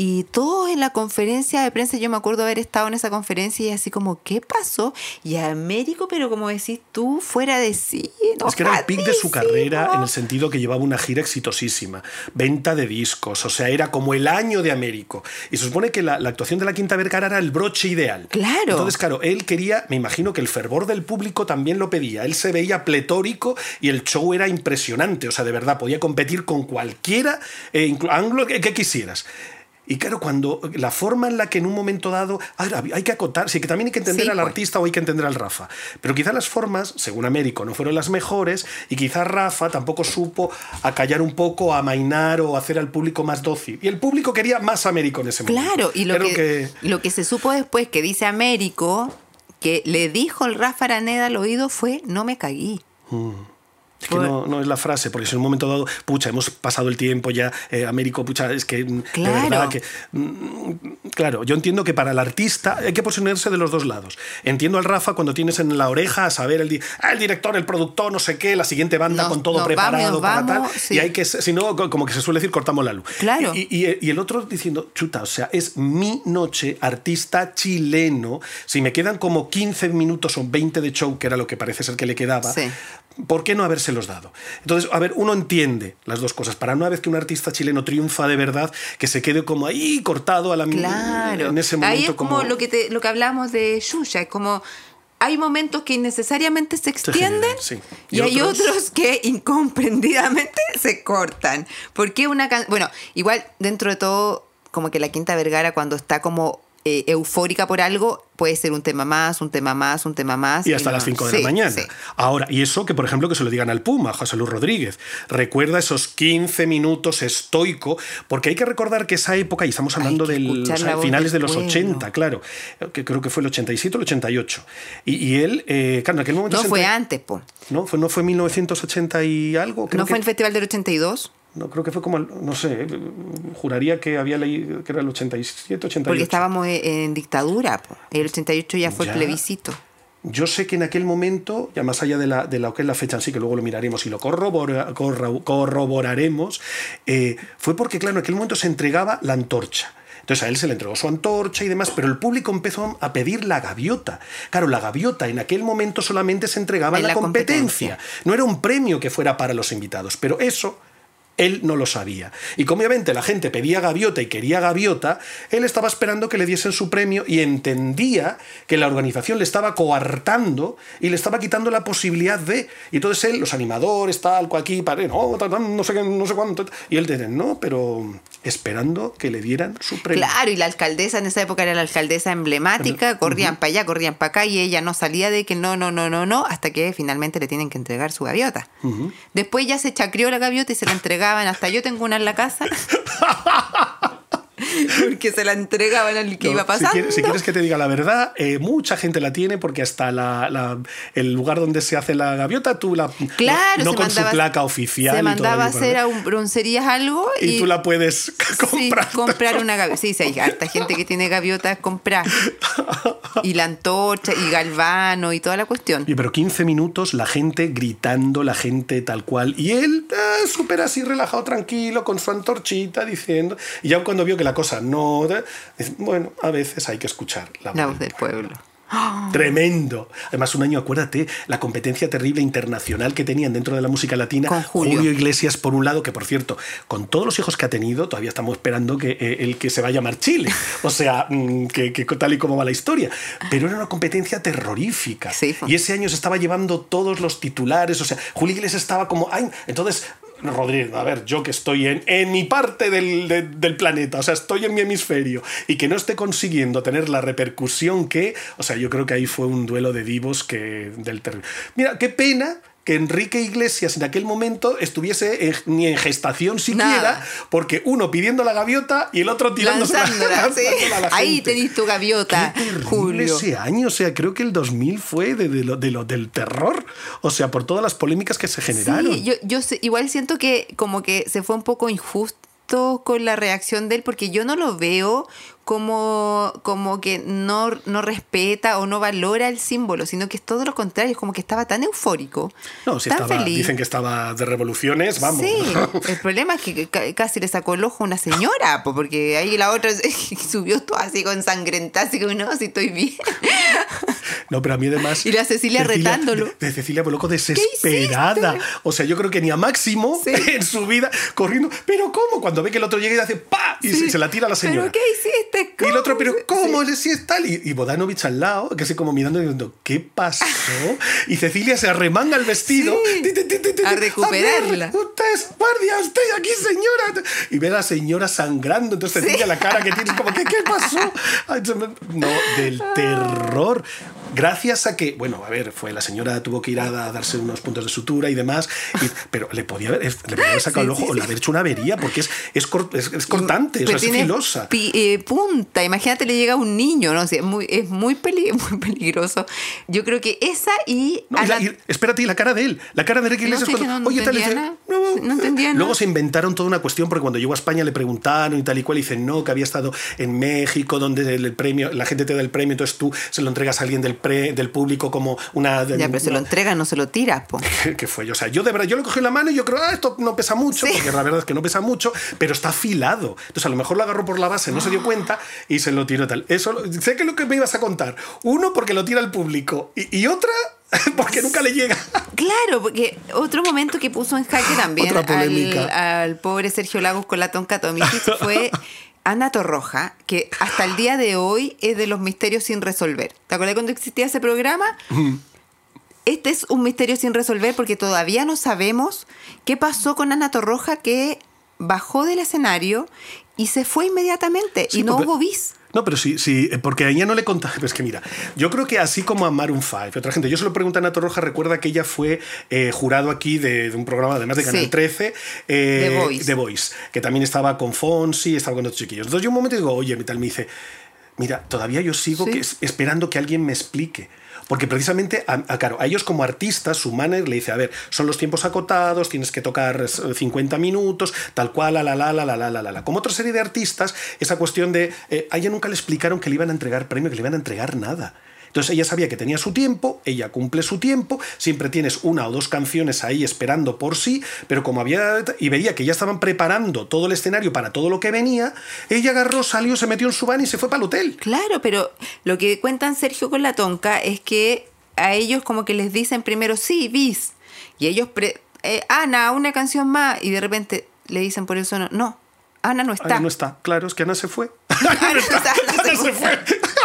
Y todos en la conferencia de prensa, yo me acuerdo haber estado en esa conferencia y así como, ¿qué pasó? Y Américo, pero como decís tú, fuera de sí. Es que era el pic de su carrera en el sentido que llevaba una gira exitosísima, venta de discos, o sea, era como el año de Américo. Y se supone que la actuación de la Quinta Vergara era el broche ideal. Claro. Entonces, claro, él quería, me imagino que el fervor del público también lo pedía. Él se veía pletórico y el show era impresionante, o sea, de verdad, podía competir con cualquiera, ángulo que quisieras. Y claro, cuando la forma en la que en un momento dado hay que acotar, sí, que también hay que entender al artista o hay que entender al Rafa, pero quizá las formas, según Américo, no fueron las mejores y quizá Rafa tampoco supo acallar un poco, amainar o hacer al público más dócil. Y el público quería más Américo en ese momento. Claro, y lo que se supo después que dice Américo, que le dijo el Rafa Araneda al oído fue, no me cagué. Es que no es la frase, porque si en un momento dado, pucha, hemos pasado el tiempo ya, Américo, pucha, es que claro. de verdad que... claro, yo entiendo que para el artista hay que posicionarse de los dos lados. Entiendo al Rafa cuando tienes en la oreja a saber el director, el productor, no sé qué, la siguiente banda con todo preparado para tal, sí. Y hay que, si no, como que se suele decir, cortamos la luz. Claro. Y el otro diciendo, chuta, o sea, es mi noche, artista chileno, si me quedan como 15 minutos o 20 de show, que era lo que parece ser que le quedaba, sí. ¿Por qué no habérselos dado? Entonces, a ver, uno entiende las dos cosas. Para una vez que un artista chileno triunfa de verdad, que se quede como ahí cortado a la claro. En ese momento. Ahí es como lo que hablamos de Xuxa, es como hay momentos que innecesariamente se extienden sí. y hay otros que incomprendidamente se cortan. Porque bueno, igual dentro de todo, como que la Quinta Vergara cuando está como eufórica por algo, puede ser un tema más, un tema más, un tema más. Y hasta las 5 de la mañana. Sí. Ahora, y eso que, por ejemplo, que se lo digan al Puma, José Luis Rodríguez. Recuerda esos 15 minutos estoico, porque hay que recordar que esa época, y estamos hablando de finales de los 80, claro, que creo que fue el 87 o el 88. Y él, claro, en aquel momento... No fue antes, po. ¿No fue 1980 y algo? Creo ¿No fue el Festival del 82? No, creo que fue como, no sé, juraría que había leído que era el 87, 88. Porque estábamos en dictadura, po. El 88 ya fue el plebiscito. Yo sé que en aquel momento, ya más allá de lo que es la fecha en sí, que luego lo miraremos y lo corroboraremos, fue porque, claro, en aquel momento se entregaba la antorcha. Entonces a él se le entregó su antorcha y demás, pero el público empezó a pedir la gaviota. Claro, la gaviota en aquel momento solamente se entregaba en la competencia. No era un premio que fuera para los invitados, pero eso... Él no lo sabía. Y como obviamente la gente pedía gaviota y quería gaviota, él estaba esperando que le diesen su premio y entendía que la organización le estaba coartando y le estaba quitando la posibilidad de... Y entonces él, los animadores, tal, cual aquí, no sé cuánto... Y él decía, no, pero esperando que le dieran su premio. Claro, y la alcaldesa en esa época era la alcaldesa emblemática, corrían para allá, corrían para acá, y ella no salía de que no, hasta que finalmente le tienen que entregar su gaviota. Después ya se chacrió la gaviota y se la entregaban, hasta yo tengo una en la casa. Porque se la entregaban al que iba pasando. Si quieres que te diga la verdad, mucha gente la tiene porque hasta el lugar donde se hace la gaviota, tú la... Claro, no con su placa oficial. Se mandaba a hacer a un broncerías algo. Y tú la puedes comprar. Sí, comprar una gaviota. Sí, hay harta gente que tiene gaviotas, comprar. Y la antorcha, y galvano, y toda la cuestión. Y pero 15 minutos, la gente gritando, la gente tal cual. Y él, súper así relajado, tranquilo, con su antorchita, diciendo... Y ya cuando vio que la cosa no... Bueno, a veces hay que escuchar la voz del pueblo. Tremendo. Además, un año, acuérdate, la competencia terrible internacional que tenían dentro de la música latina. Con Julio Iglesias, por un lado, que por cierto, con todos los hijos que ha tenido, todavía estamos esperando que el que se va a llamar Chile. O sea, que tal y como va la historia. Pero era una competencia terrorífica. Sí. Y ese año se estaba llevando todos los titulares. O sea, Julio Iglesias estaba como... ¡ay! Entonces... Rodríguez, a ver, yo que estoy en mi parte del planeta, o sea, estoy en mi hemisferio, y que no esté consiguiendo tener la repercusión que... O sea, yo creo que ahí fue un duelo de divos del terrible. Mira, qué pena que Enrique Iglesias en aquel momento estuviese ni en gestación siquiera, porque uno pidiendo la gaviota y el otro tirándose sí. Ahí tenés tu gaviota, Julio. Ese año, o sea, creo que el 2000 fue del terror, o sea, por todas las polémicas que se generaron. Sí, yo igual siento que como que se fue un poco injusto contentos con la reacción de él, porque yo no lo veo como que no respeta o no valora el símbolo, sino que es todo lo contrario, es como que estaba tan eufórico, No, si tan estaba, feliz. dicen que estaba de revoluciones, vamos. Sí, el problema es que casi le sacó el ojo a una señora, porque ahí la otra subió todo así con ensangrentada, así como, no, si estoy bien. No, pero a mí además... Y la Cecilia retándolo. De Cecilia, pues loco, desesperada. O sea, yo creo que ni a Máximo en su vida corriendo. ¿Pero cómo? Cuando ve que el otro llega y hace ¡pa! Y se la tira a la señora. ¿Pero qué hiciste? Y el otro, ¿pero cómo? Sí. Si es tal. Y Bodanovich al lado, que así como mirando y diciendo, ¿qué pasó? Y Cecilia se arremanga el vestido. Sí. A recuperarla. A ver, usted, guardia, usted aquí, señora. Y ve a la señora sangrando. Entonces Cecilia, la cara que tiene, es como, ¿qué pasó? Ay, no, del terror. Gracias a que, bueno, a ver, la señora tuvo que ir a darse unos puntos de sutura y demás, pero le podía haber sacado el ojo o le haber hecho una avería, porque es cortante, o sea, es filosa. Punta, imagínate, le llega a un niño, ¿no? O sea, es muy peligroso. Yo creo que esa y... No, espérate, la cara de él, la cara de Enrique Iglesias cuando... Oye, tal, no entendía nada. Luego se inventaron toda una cuestión, porque cuando llegó a España le preguntaron y tal y cual, y dicen, no, que había estado en México, donde el premio, la gente te da el premio, entonces tú se lo entregas a alguien del público como una... Ya, pero se lo entrega, no se lo tira, po. ¿Qué fue? O sea, yo de verdad, yo lo cogí en la mano y yo creo, esto no pesa mucho, sí. Porque la verdad es que no pesa mucho, pero está afilado. Entonces a lo mejor lo agarró por la base, no se dio cuenta y se lo tiró tal. Eso, sé que es lo que me ibas a contar. Uno, porque lo tira al público y otra... porque nunca le llega. Claro, porque otro momento que puso en jaque también al pobre Sergio Lagos con la tonca Tomitic fue Ana Torroja, que hasta el día de hoy es de los misterios sin resolver. ¿Te acuerdas cuando existía ese programa? Este es un misterio sin resolver porque todavía no sabemos qué pasó con Ana Torroja, que bajó del escenario y se fue inmediatamente, sí, y no hubo bis. No, pero sí, porque a ella no le contaba. Es que mira, yo creo que así como a Maroon 5, otra gente, yo se lo pregunto a Ana Torroja, recuerda que ella fue jurado aquí de un programa, además de Canal 13, The Voice, que también estaba con Fonsi, estaba con otros chiquillos. Entonces yo un momento digo, oye, tal, me dice, mira, todavía yo sigo esperando que alguien me explique. Porque precisamente, claro, a ellos como artistas, su manager le dice, a ver, son los tiempos acotados, tienes que tocar 50 minutos, tal cual, la. Como otra serie de artistas, esa cuestión de... a ella nunca le explicaron que le iban a entregar premio, que le iban a entregar nada. Entonces ella sabía que tenía su tiempo, ella cumple su tiempo, siempre tienes una o dos canciones ahí esperando por sí, pero como había... y veía que ya estaban preparando todo el escenario para todo lo que venía, ella agarró, salió, se metió en su van y se fue para el hotel. Claro, pero lo que cuentan Sergio con la tonca es que a ellos como que les dicen primero, sí, bis, y ellos, Ana, una canción más, y de repente le dicen por eso, no, Ana no está. Ana no está, claro, es que Ana se fue. Claro, Ana se fue.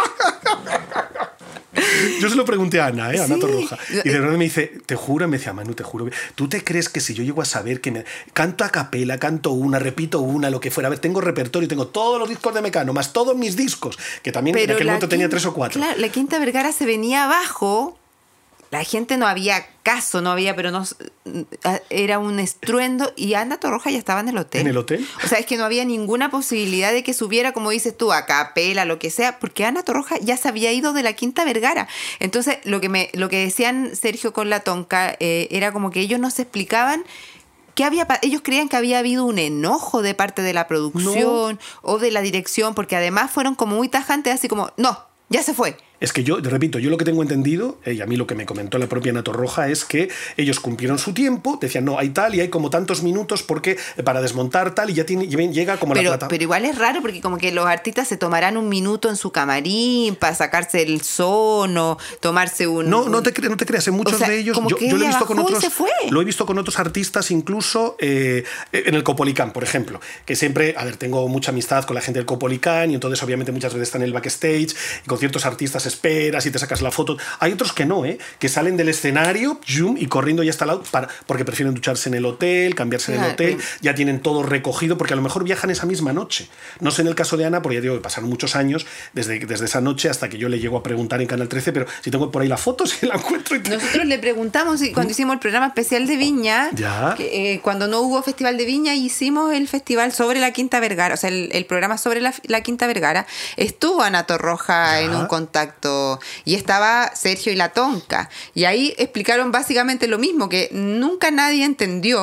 Yo se lo pregunté a Ana, Ana Torroja, y de verdad me dice, te juro, me decía, Manu, te juro, ¿tú te crees que si yo llego a saber que canto a capela, canto una, repito una, lo que fuera, a ver, tengo repertorio, tengo todos los discos de Mecano, más todos mis discos, que también en aquel momento tenía 3 o 4. Claro, la Quinta Vergara se venía abajo, la gente no había caso, pero no, era un estruendo, y Ana Torroja ya estaba en el hotel. ¿En el hotel? O sea, es que no había ninguna posibilidad de que subiera, como dices tú, a capela, lo que sea, porque Ana Torroja ya se había ido de la Quinta Vergara. Entonces, lo que decían Sergio con la tonca era como que ellos no se explicaban. Ellos creían que había habido un enojo de parte de la producción o de la dirección, porque además fueron como muy tajantes, así como, no, ya se fue. Es que yo, repito, yo lo que tengo entendido, y a mí lo que me comentó la propia Ana Torroja, es que ellos cumplieron su tiempo, decían, no, hay tal y hay como tantos minutos porque para desmontar tal y ya llega como la plata. Pero igual es raro porque como que los artistas se tomarán un minuto en su camarín para sacarse el son o tomarse un... No te creas, en muchos de ellos, yo lo he visto con otros, lo he visto con otros artistas, incluso en el Copolicán, por ejemplo, que siempre, a ver, tengo mucha amistad con la gente del Copolicán y entonces obviamente muchas veces están en el backstage y con ciertos artistas esperas y te sacas la foto. Hay otros que no, que salen del escenario y corriendo ya hasta el lado porque prefieren ducharse en el hotel, cambiarse en el hotel, ya tienen todo recogido porque a lo mejor viajan esa misma noche. No sé en el caso de Ana, porque ya digo que pasaron muchos años desde esa noche hasta que yo le llego a preguntar en Canal 13, pero si tengo por ahí la foto, si la encuentro. Nosotros le preguntamos cuando hicimos el programa especial de Viña, cuando no hubo Festival de Viña, hicimos el festival sobre la Quinta Vergara, o sea, el programa sobre la Quinta Vergara. Estuvo Ana Torroja en un contacto y estaba Sergio y la tonca, y ahí explicaron básicamente lo mismo, que nunca nadie entendió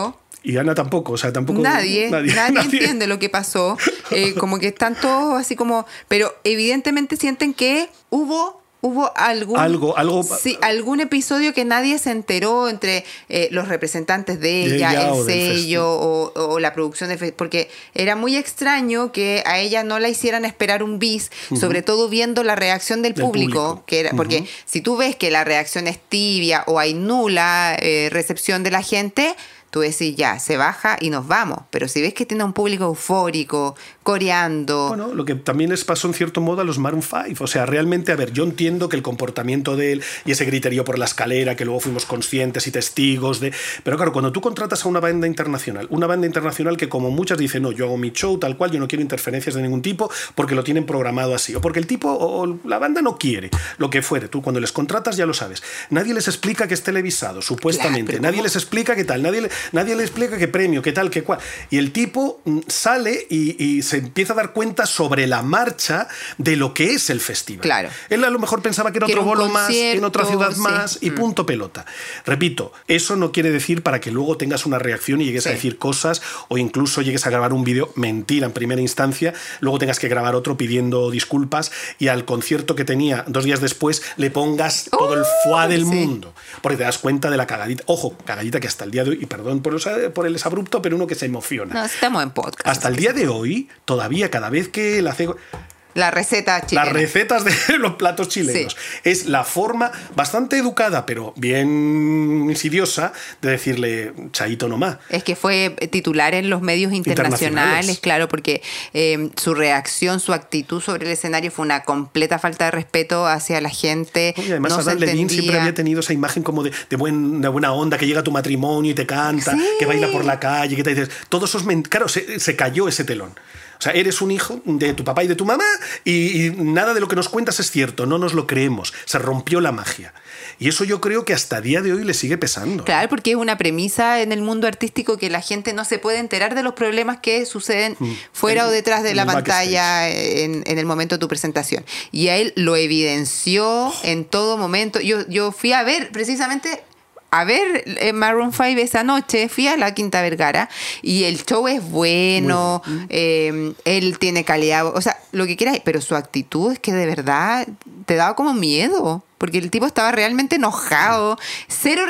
Y Ana tampoco, o sea, tampoco... Nadie entiende lo que pasó. Como que están todos así como... Pero evidentemente sienten que hubo algún episodio que nadie se enteró entre los representantes de ella, el sello o la producción de... Porque era muy extraño que a ella no la hicieran esperar un bis, sobre todo viendo la reacción del público. Que era, porque si tú ves que la reacción es tibia o hay nula recepción de la gente... Tú decís, ya, se baja y nos vamos. Pero si ves que tiene un público eufórico, coreando... Bueno, lo que también les pasó en cierto modo a los Maroon 5. O sea, realmente, a ver, yo entiendo que el comportamiento de él y ese griterío por la escalera, que luego fuimos conscientes y testigos de... Pero claro, cuando tú contratas a una banda internacional que como muchas dicen, no, yo hago mi show tal cual, yo no quiero interferencias de ningún tipo porque lo tienen programado así. O porque el tipo o la banda no quiere, lo que fuere. Tú cuando les contratas ya lo sabes. Nadie les explica que es televisado, supuestamente. Claro, nadie les explica qué tal, nadie le explica qué premio, qué tal, qué cual. Y el tipo sale y se empieza a dar cuenta sobre la marcha de lo que es el festival. Claro. Él a lo mejor pensaba que era otro bolo más, en otra ciudad más, y punto pelota. Repito, eso no quiere decir para que luego tengas una reacción y llegues a decir cosas o incluso llegues a grabar un vídeo mentira en primera instancia, luego tengas que grabar otro pidiendo disculpas y al concierto que tenía 2 días después le pongas todo el foie del mundo. Porque te das cuenta de la cagadita. Ojo, cagadita que hasta el día de hoy, y perdón por el exabrupto, pero uno que se emociona. No, estamos en podcast. Hasta el día de hoy, todavía cada vez que él hace... La receta chilena. Las recetas de los platos chilenos. Es la forma bastante educada, pero bien insidiosa, de decirle chaito nomás. Es que fue titular en los medios internacionales, claro, porque su reacción, su actitud sobre el escenario fue una completa falta de respeto hacia la gente. Y además, Adam Levine siempre había tenido esa imagen como de buena onda, que llega a tu matrimonio y te canta, que baila por la calle, que te dices... Todos esos... Claro, se cayó ese telón. O sea, eres un hijo de tu papá y de tu mamá y nada de lo que nos cuentas es cierto, no nos lo creemos. Se rompió la magia. Y eso yo creo que hasta día de hoy le sigue pesando. Claro, porque es una premisa en el mundo artístico que la gente no se puede enterar de los problemas que suceden fuera o detrás de la pantalla en el momento de tu presentación. Y a él lo evidenció en todo momento. Yo fui a ver precisamente... Maroon 5 esa noche, fui a la Quinta Vergara y el show es bueno, él tiene calidad, o sea, lo que quieras, pero su actitud es que de verdad te daba como miedo, porque el tipo estaba realmente enojado, cero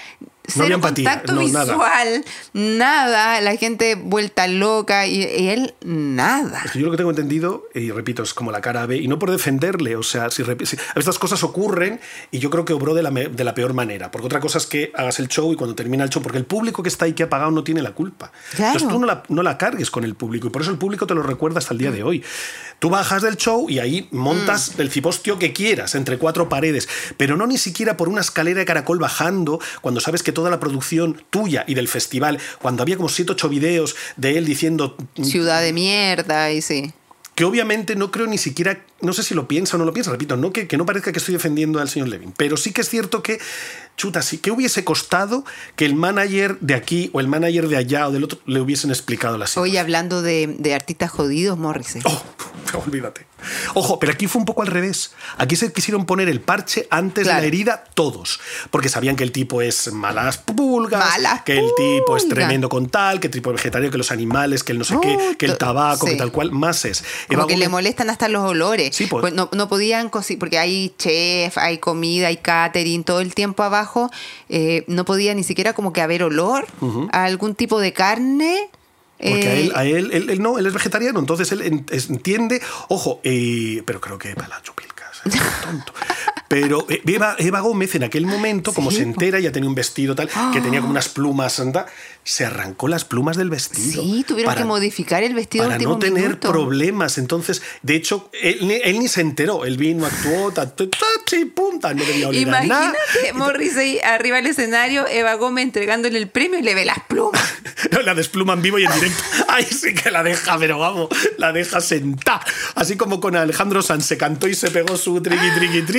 contacto visual, nada, la gente vuelta loca y él nada. Es que yo lo que tengo entendido, y repito, es como la cara B, y no por defenderle, o sea, si estas cosas ocurren y yo creo que obró de la peor manera, porque otra cosa es que hagas el show y cuando termina el show, porque el público que está ahí, que ha pagado, no tiene la culpa. Claro. Entonces tú no la cargues con el público y por eso el público te lo recuerda hasta el día de hoy. Tú bajas del show y ahí montas el cipostio que quieras, entre 4 paredes, pero no ni siquiera por una escalera de caracol bajando, cuando sabes que toda la producción tuya y del festival, cuando había como 7 o 8 videos de él diciendo... Ciudad de mierda, y sí. Que obviamente no creo ni siquiera, no sé si lo piensa o no lo piensa, repito, no que no parezca que estoy defendiendo al señor Levine, pero sí que es cierto que, sí que hubiese costado que el manager de aquí o el manager de allá o del otro le hubiesen explicado la situación. Hoy hablando de artistas jodidos, Morrissey. Olvídate. Ojo, pero aquí fue un poco al revés. Aquí se quisieron poner el parche antes de la herida todos, porque sabían que el tipo es malas pulgas, que el tipo es tremendo con tal, que el tipo es vegetariano, que los animales, que el no sé qué, que el tabaco, que tal cual, más es. Como que le molestan hasta los olores. Sí, pues no podían cocinar, porque hay chef, hay comida, hay catering, todo el tiempo abajo. No podía ni siquiera como que haber olor a algún tipo de carne. Porque a él no, él es vegetariano, entonces él entiende, ojo, pero creo que para la chupilcas, es tonto. Pero Eva Gómez en aquel momento, como se entera, ya tenía un vestido tal, que tenía como unas plumas, se arrancó las plumas del vestido. Sí, tuvieron que modificar el vestido para no tener problemas. Entonces, de hecho, él ni se enteró. Él vino, actuó, punta, no debía olvidar nada. Imagínate, Morrissey arriba del escenario, Eva Gómez entregándole el premio y le ve las plumas. No, la despluma en vivo y en directo. Ahí sí que la deja, pero vamos, la deja sentada. Así como con Alejandro Sanz se cantó y se pegó su triqui, triqui, tri.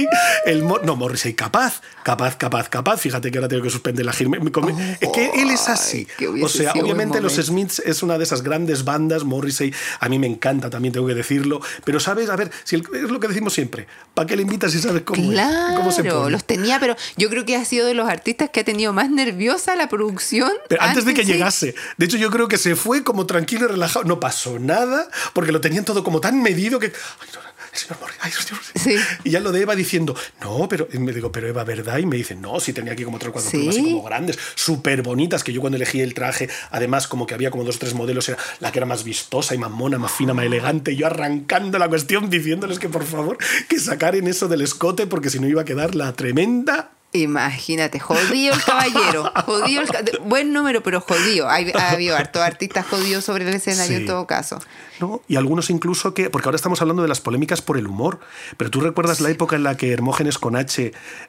No, Morrissey capaz. Fíjate que ahora tengo que suspender la gira. Es que él es así. O sea, obviamente los Smiths es una de esas grandes bandas. Morrissey a mí me encanta, también tengo que decirlo. Pero sabes, a ver, es lo que decimos siempre. ¿Para qué le invitas si sabes cómo se pone? Los tenía, pero yo creo que ha sido de los artistas que ha tenido más nerviosa la producción. Pero antes de que llegase. De hecho, yo creo que se fue como tranquilo y relajado. No pasó nada, porque lo tenían todo como tan medido que... Ay, no, el señor Morrissey, ay, Dios. Sí. Y ya lo de Eva diciendo, no, pero... Y me digo, pero Eva, ¿verdad? Y me dice, no, sí tenía aquí como 3 o 4 plumas así como grandes, súper bonitas, que yo cuando elegí el traje, además como que había como 2 o 3 modelos, era la que era más vistosa y más mona, más fina, más elegante, y yo arrancando la cuestión, diciéndoles que por favor, que sacaren eso del escote, porque si no iba a quedar la tremenda... Imagínate, jodido el caballero, buen número, pero jodido. Ha habido hartos artistas jodidos sobre el escenario en todo caso. ¿No? Y algunos incluso porque ahora estamos hablando de las polémicas por el humor, pero tú recuerdas la época en la que Hermógenes con H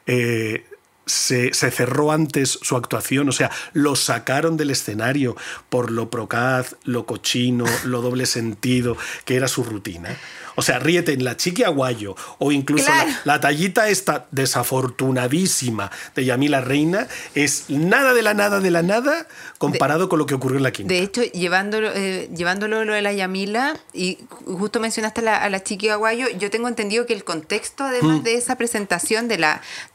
se cerró antes su actuación, o sea, lo sacaron del escenario por lo procaz, lo cochino, lo doble sentido, que era su rutina. O sea, ríete en la Chiqui Aguayo o incluso la tallita esta desafortunadísima de Yamila Reina es nada de la nada comparado con lo que ocurrió en la quinta. De hecho, llevándolo lo de la Yamila, y justo mencionaste a la Chiqui Aguayo, yo tengo entendido que el contexto además de esa presentación de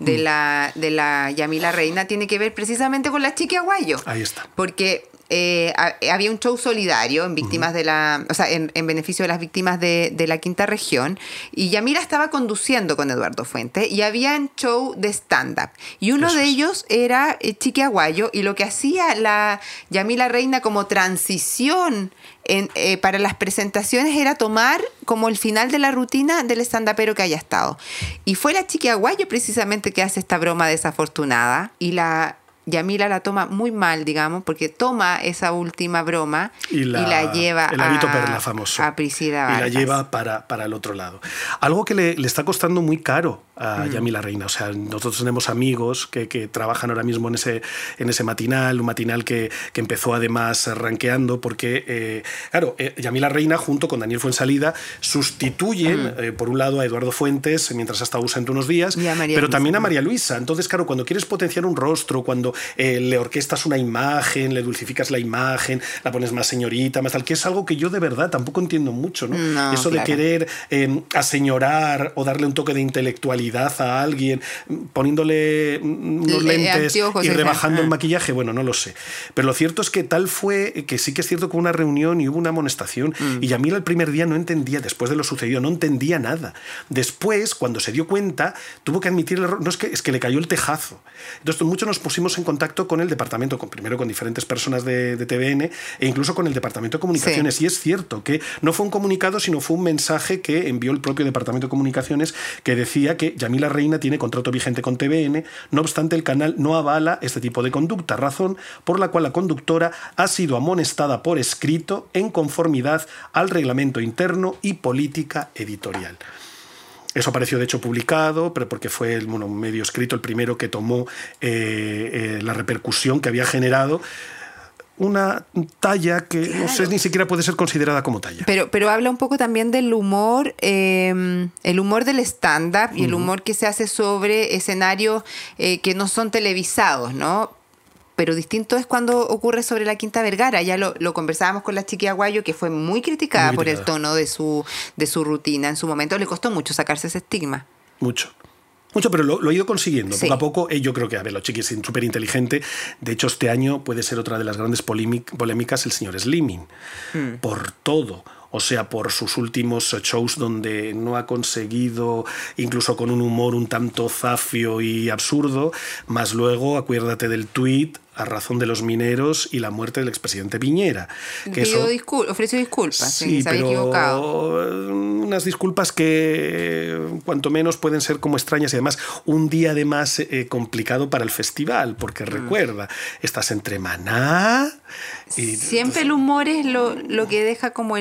la Yamila Reina tiene que ver precisamente con la Chiqui Aguayo. Ahí está. Porque... había un show solidario en víctimas en beneficio de las víctimas de la quinta región, y Yamila estaba conduciendo con Eduardo Fuentes y había un show de stand-up y uno de ellos era Chiqui Aguayo, y lo que hacía la Yamila Reina como transición para las presentaciones era tomar como el final de la rutina del stand-upero que haya estado, y fue la Chiqui Aguayo precisamente que hace esta broma desafortunada, y la Yamila la toma muy mal, digamos, porque toma esa última broma y la lleva el hábito perla famoso, a Priscila Vargas. Y la lleva para el otro lado. Algo que le está costando muy caro a Yamila Reina. O sea, nosotros tenemos amigos que trabajan ahora mismo en ese matinal, un matinal que empezó además rankeando porque, Yamila Reina junto con Daniel Fuensalida sustituyen, por un lado, a Eduardo Fuentes mientras ha estado ausente unos días, pero también a María Luisa. Entonces, claro, cuando quieres potenciar un rostro, cuando le orquestas una imagen, le dulcificas la imagen, la pones más señorita, más tal, que es algo que yo de verdad tampoco entiendo mucho, ¿no? Eso de querer aseñorar o darle un toque de intelectualidad a alguien, poniéndole unos lentes y rebajando el maquillaje, bueno, no lo sé. Pero lo cierto es que tal fue que sí que es cierto que hubo una reunión y hubo una amonestación y Yamila el primer día no entendía, después de lo sucedido, no entendía nada. Después, cuando se dio cuenta, tuvo que admitir el error. No, es que le cayó el tejazo. Entonces, muchos nos pusimos en contacto con el departamento, primero con diferentes personas de TVN e incluso con el departamento de comunicaciones. Sí. Y es cierto que no fue un comunicado, sino fue un mensaje que envió el propio departamento de comunicaciones que decía que Yamila Reina tiene contrato vigente con TVN, no obstante el canal no avala este tipo de conducta, razón por la cual la conductora ha sido amonestada por escrito en conformidad al reglamento interno y política editorial. Eso apareció de hecho publicado, pero porque fue un medio escrito el primero que tomó la repercusión que había generado una talla que no sé ni siquiera puede ser considerada como talla. Pero habla un poco también del humor, el humor del stand-up y el humor que se hace sobre escenarios que no son televisados, ¿no? Pero distinto es cuando ocurre sobre la Quinta Vergara. Ya lo conversábamos con la Chiqui Aguayo, que fue muy criticada por el tono de su rutina en su momento. Le costó mucho sacarse ese estigma. Mucho, pero lo ha ido consiguiendo. Sí. Poco a poco, yo creo que, a ver, los Chiqui es súper inteligente. De hecho, este año puede ser otra de las grandes polémicas el señor Slimming. Por todo. O sea, por sus últimos shows donde no ha conseguido, incluso con un humor un tanto zafio y absurdo, más luego, acuérdate del tuit a razón de los mineros y la muerte del expresidente Piñera. Ofreció disculpas, sí, se había equivocado. Unas disculpas que cuanto menos pueden ser como extrañas y además un día además complicado para el festival, porque recuerda, estás entre Maná y... Siempre el humor es lo que deja como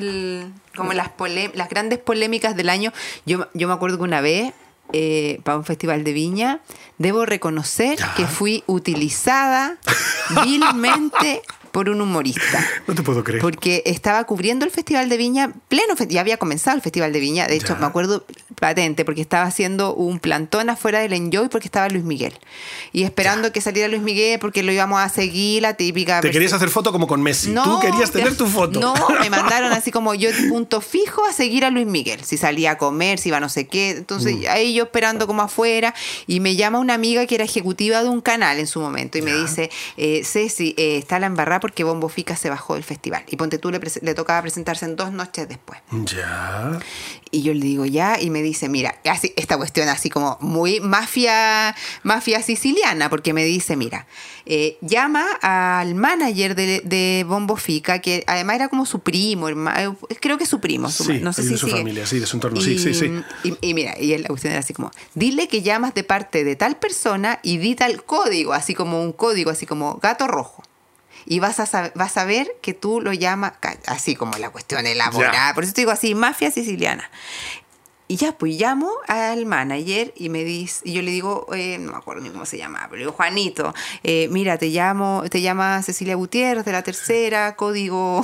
las grandes polémicas del año. Yo me acuerdo que una vez para un festival de Viña, debo reconocer que fui utilizada vilmente por un humorista. No te puedo creer. Porque estaba cubriendo el Festival de Viña, ya había comenzado el Festival de Viña. De hecho, me acuerdo, patente, porque estaba haciendo un plantón afuera del Enjoy porque estaba Luis Miguel. Y esperando que saliera Luis Miguel porque lo íbamos a seguir, la típica... ¿Te querías hacer foto como con Messi? No, ¿Tú querías tener tu foto? No, me mandaron así como yo punto fijo a seguir a Luis Miguel. Si salía a comer, si iba no sé qué. Entonces ahí yo esperando como afuera y me llama una amiga que era ejecutiva de un canal en su momento y me dice, Ceci, está la embarrada porque Bombo Fica se bajó del festival. Y ponte tú, le tocaba presentarse en 2 noches después. Ya. Y yo le digo ya, y me dice, mira, así, esta cuestión así como muy mafia siciliana, porque me dice, mira, llama al manager de Bombo Fica, que además era como su primo, creo que es su primo, Sí, no sé y si de su sigue. familia, sí, de su entorno, Y, sí. Y mira, y la cuestión era así como, dile que llamas de parte de tal persona y di tal código, así como un código, así como gato rojo. Y vas a ver que tú lo llamas, así como la cuestión elaborada. Por eso te digo así, mafia siciliana. Y ya, pues llamo al manager y me dice, y yo le digo, no me acuerdo ni cómo se llama, pero digo, Juanito, mira, te llama Cecilia Gutiérrez de La Tercera, código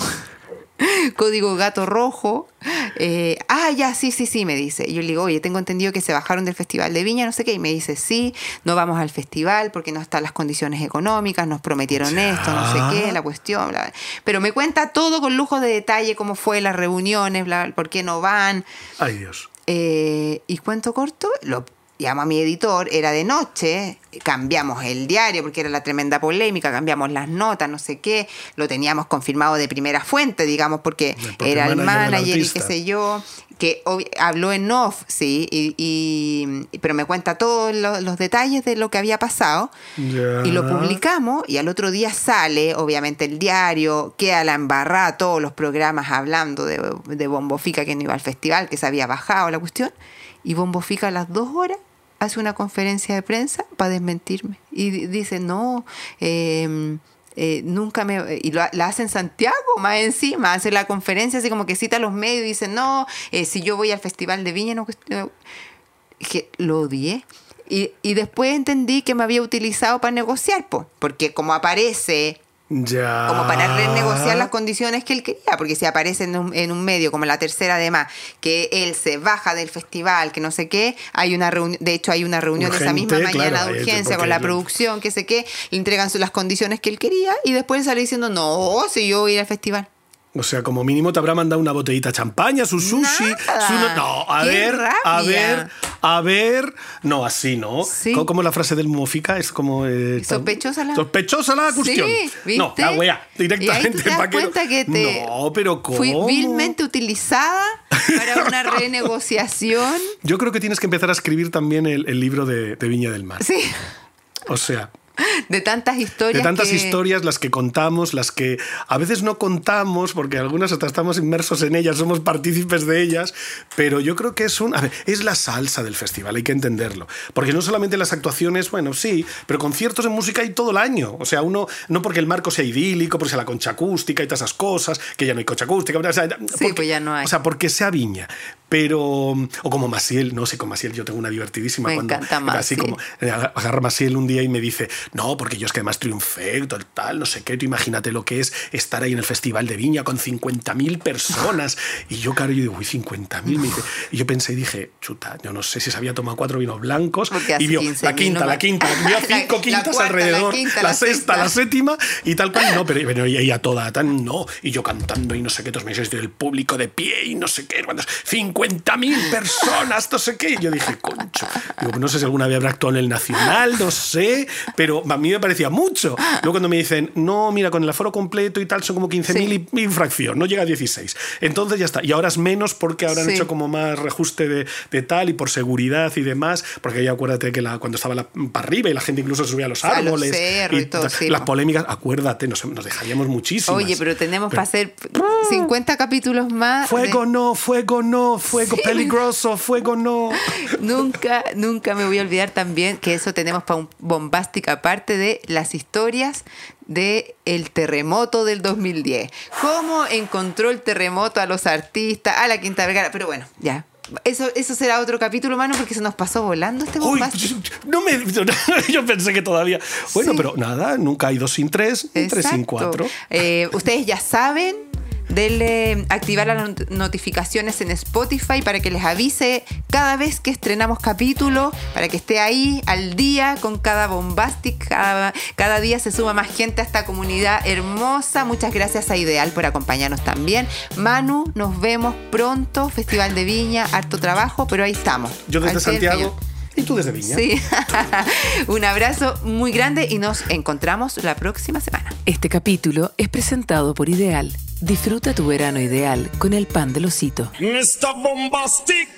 gato rojo. Ya, sí, me dice. Y yo le digo, oye, tengo entendido que se bajaron del Festival de Viña, no sé qué. Y me dice, sí, no vamos al festival porque no están las condiciones económicas, nos prometieron esto, no sé qué, la cuestión, bla, bla. Pero me cuenta todo con lujo de detalle, cómo fue las reuniones, bla, por qué no van. Ay, Dios. Y cuento corto, lo llamo a mi editor, era de noche, cambiamos el diario porque era la tremenda polémica, cambiamos las notas, no sé qué, lo teníamos confirmado de primera fuente, digamos, porque era el manager y qué sé yo, que habló en off, sí, pero me cuenta todos los detalles de lo que había pasado. Ya. Y lo publicamos y al otro día sale, obviamente, el diario, queda la embarrada, todos los programas hablando de Bombo Fica que no iba al festival, que se había bajado la cuestión. Y Bombo Fica a las 2 horas hace una conferencia de prensa para desmentirme. Y dice, no, nunca me... Y la hace en Santiago, más encima. Hace la conferencia así como que cita a los medios y dice, no, si yo voy al Festival de Viña, no... Que lo odié. Y después entendí que me había utilizado para negociar, porque como aparece... Ya. Como para renegociar las condiciones que él quería, porque si aparece en un medio como La Tercera, además, que él se baja del festival, que no sé qué, hay una reunión, de hecho hay una reunión Urgente, esa misma mañana claro, de urgencia con la producción, que sé qué, le entregan las condiciones que él quería y después sale diciendo, no, si yo voy a ir al festival. O sea, como mínimo te habrá mandado una botellita de champaña, su sushi. No, a ver. No, así no. Sí. ¿Cómo es la frase del Mofica? Es como... Sospechosa la cuestión. Sí, ¿viste? No, la wea, directamente. Y ahí tú te das cuenta que No, pero ¿cómo? fui vilmente utilizada para una renegociación. Yo creo que tienes que empezar a escribir también el libro de Viña del Mar. Sí. O sea... De tantas historias. De tantas historias, las que contamos, las que a veces no contamos, porque algunas hasta estamos inmersos en ellas, somos partícipes de ellas, pero yo creo que es la salsa del festival, hay que entenderlo. Porque no solamente las actuaciones, bueno, sí, pero conciertos en música hay todo el año. O sea, no porque el marco sea idílico, porque sea la concha acústica y todas esas cosas, que ya no hay concha acústica. O sea, pues ya no hay. O sea, porque sea Viña. Pero, o como Maciel, no sé, con Maciel yo tengo una divertidísima. Me encanta Maciel. Así como agarra Maciel un día y me dice, no, porque yo es que además triunfé, tal, no sé qué, tú imagínate lo que es estar ahí en el Festival de Viña con 50.000 personas. Y yo, claro, yo digo, uy, 50.000, me dice. Y yo pensé y dije, chuta, yo no sé si se había tomado 4 vinos blancos. Y vio la quinta, vio 5 quintas cuarta, alrededor, la sexta, la séptima y tal cual. No, pero ella toda tan, no. Y yo cantando y no sé qué, todos me dices, el público de pie y no sé qué, 50.000 personas, no sé qué. Y yo dije, concho. Digo, no sé si alguna vez habrá actuado en el Nacional, no sé, pero a mí me parecía mucho. Luego cuando me dicen, no, mira, con el aforo completo y tal, son como 15.000 y fracción, no llega a 16. Entonces ya está. Y ahora es menos porque habrán hecho como más reajuste de tal y por seguridad y demás, porque ya acuérdate que cuando estaba para arriba y la gente incluso subía a los árboles. Y todo, las polémicas, acuérdate, nos dejaríamos muchísimas. Oye, pero tenemos para hacer 50 capítulos más. Fuego no, fuego peligroso, fuego no. Nunca me voy a olvidar también que eso tenemos para un bombástico aparte de las historias del terremoto del 2010. Cómo encontró el terremoto a los artistas, a la Quinta Vergara. Pero bueno, ya. Eso será otro capítulo, mano, porque se nos pasó volando este bombástico. Yo pensé que todavía... Bueno, pero nada, nunca hay 2 sin 3, ni 3 sin 4. Ustedes ya saben, Denle activar las notificaciones en Spotify para que les avise cada vez que estrenamos capítulo, para que esté ahí al día con cada Bombastic. Cada día se suma más gente a esta comunidad hermosa. Muchas gracias a Ideal por acompañarnos también. Manu, nos vemos pronto. Festival de Viña, harto trabajo, pero ahí estamos. Yo desde Santiago y tú desde Viña. Sí. Un abrazo muy grande y nos encontramos la próxima semana. Este capítulo es presentado por Ideal. Disfruta tu verano ideal con el pan del osito. Mr. Bombastic.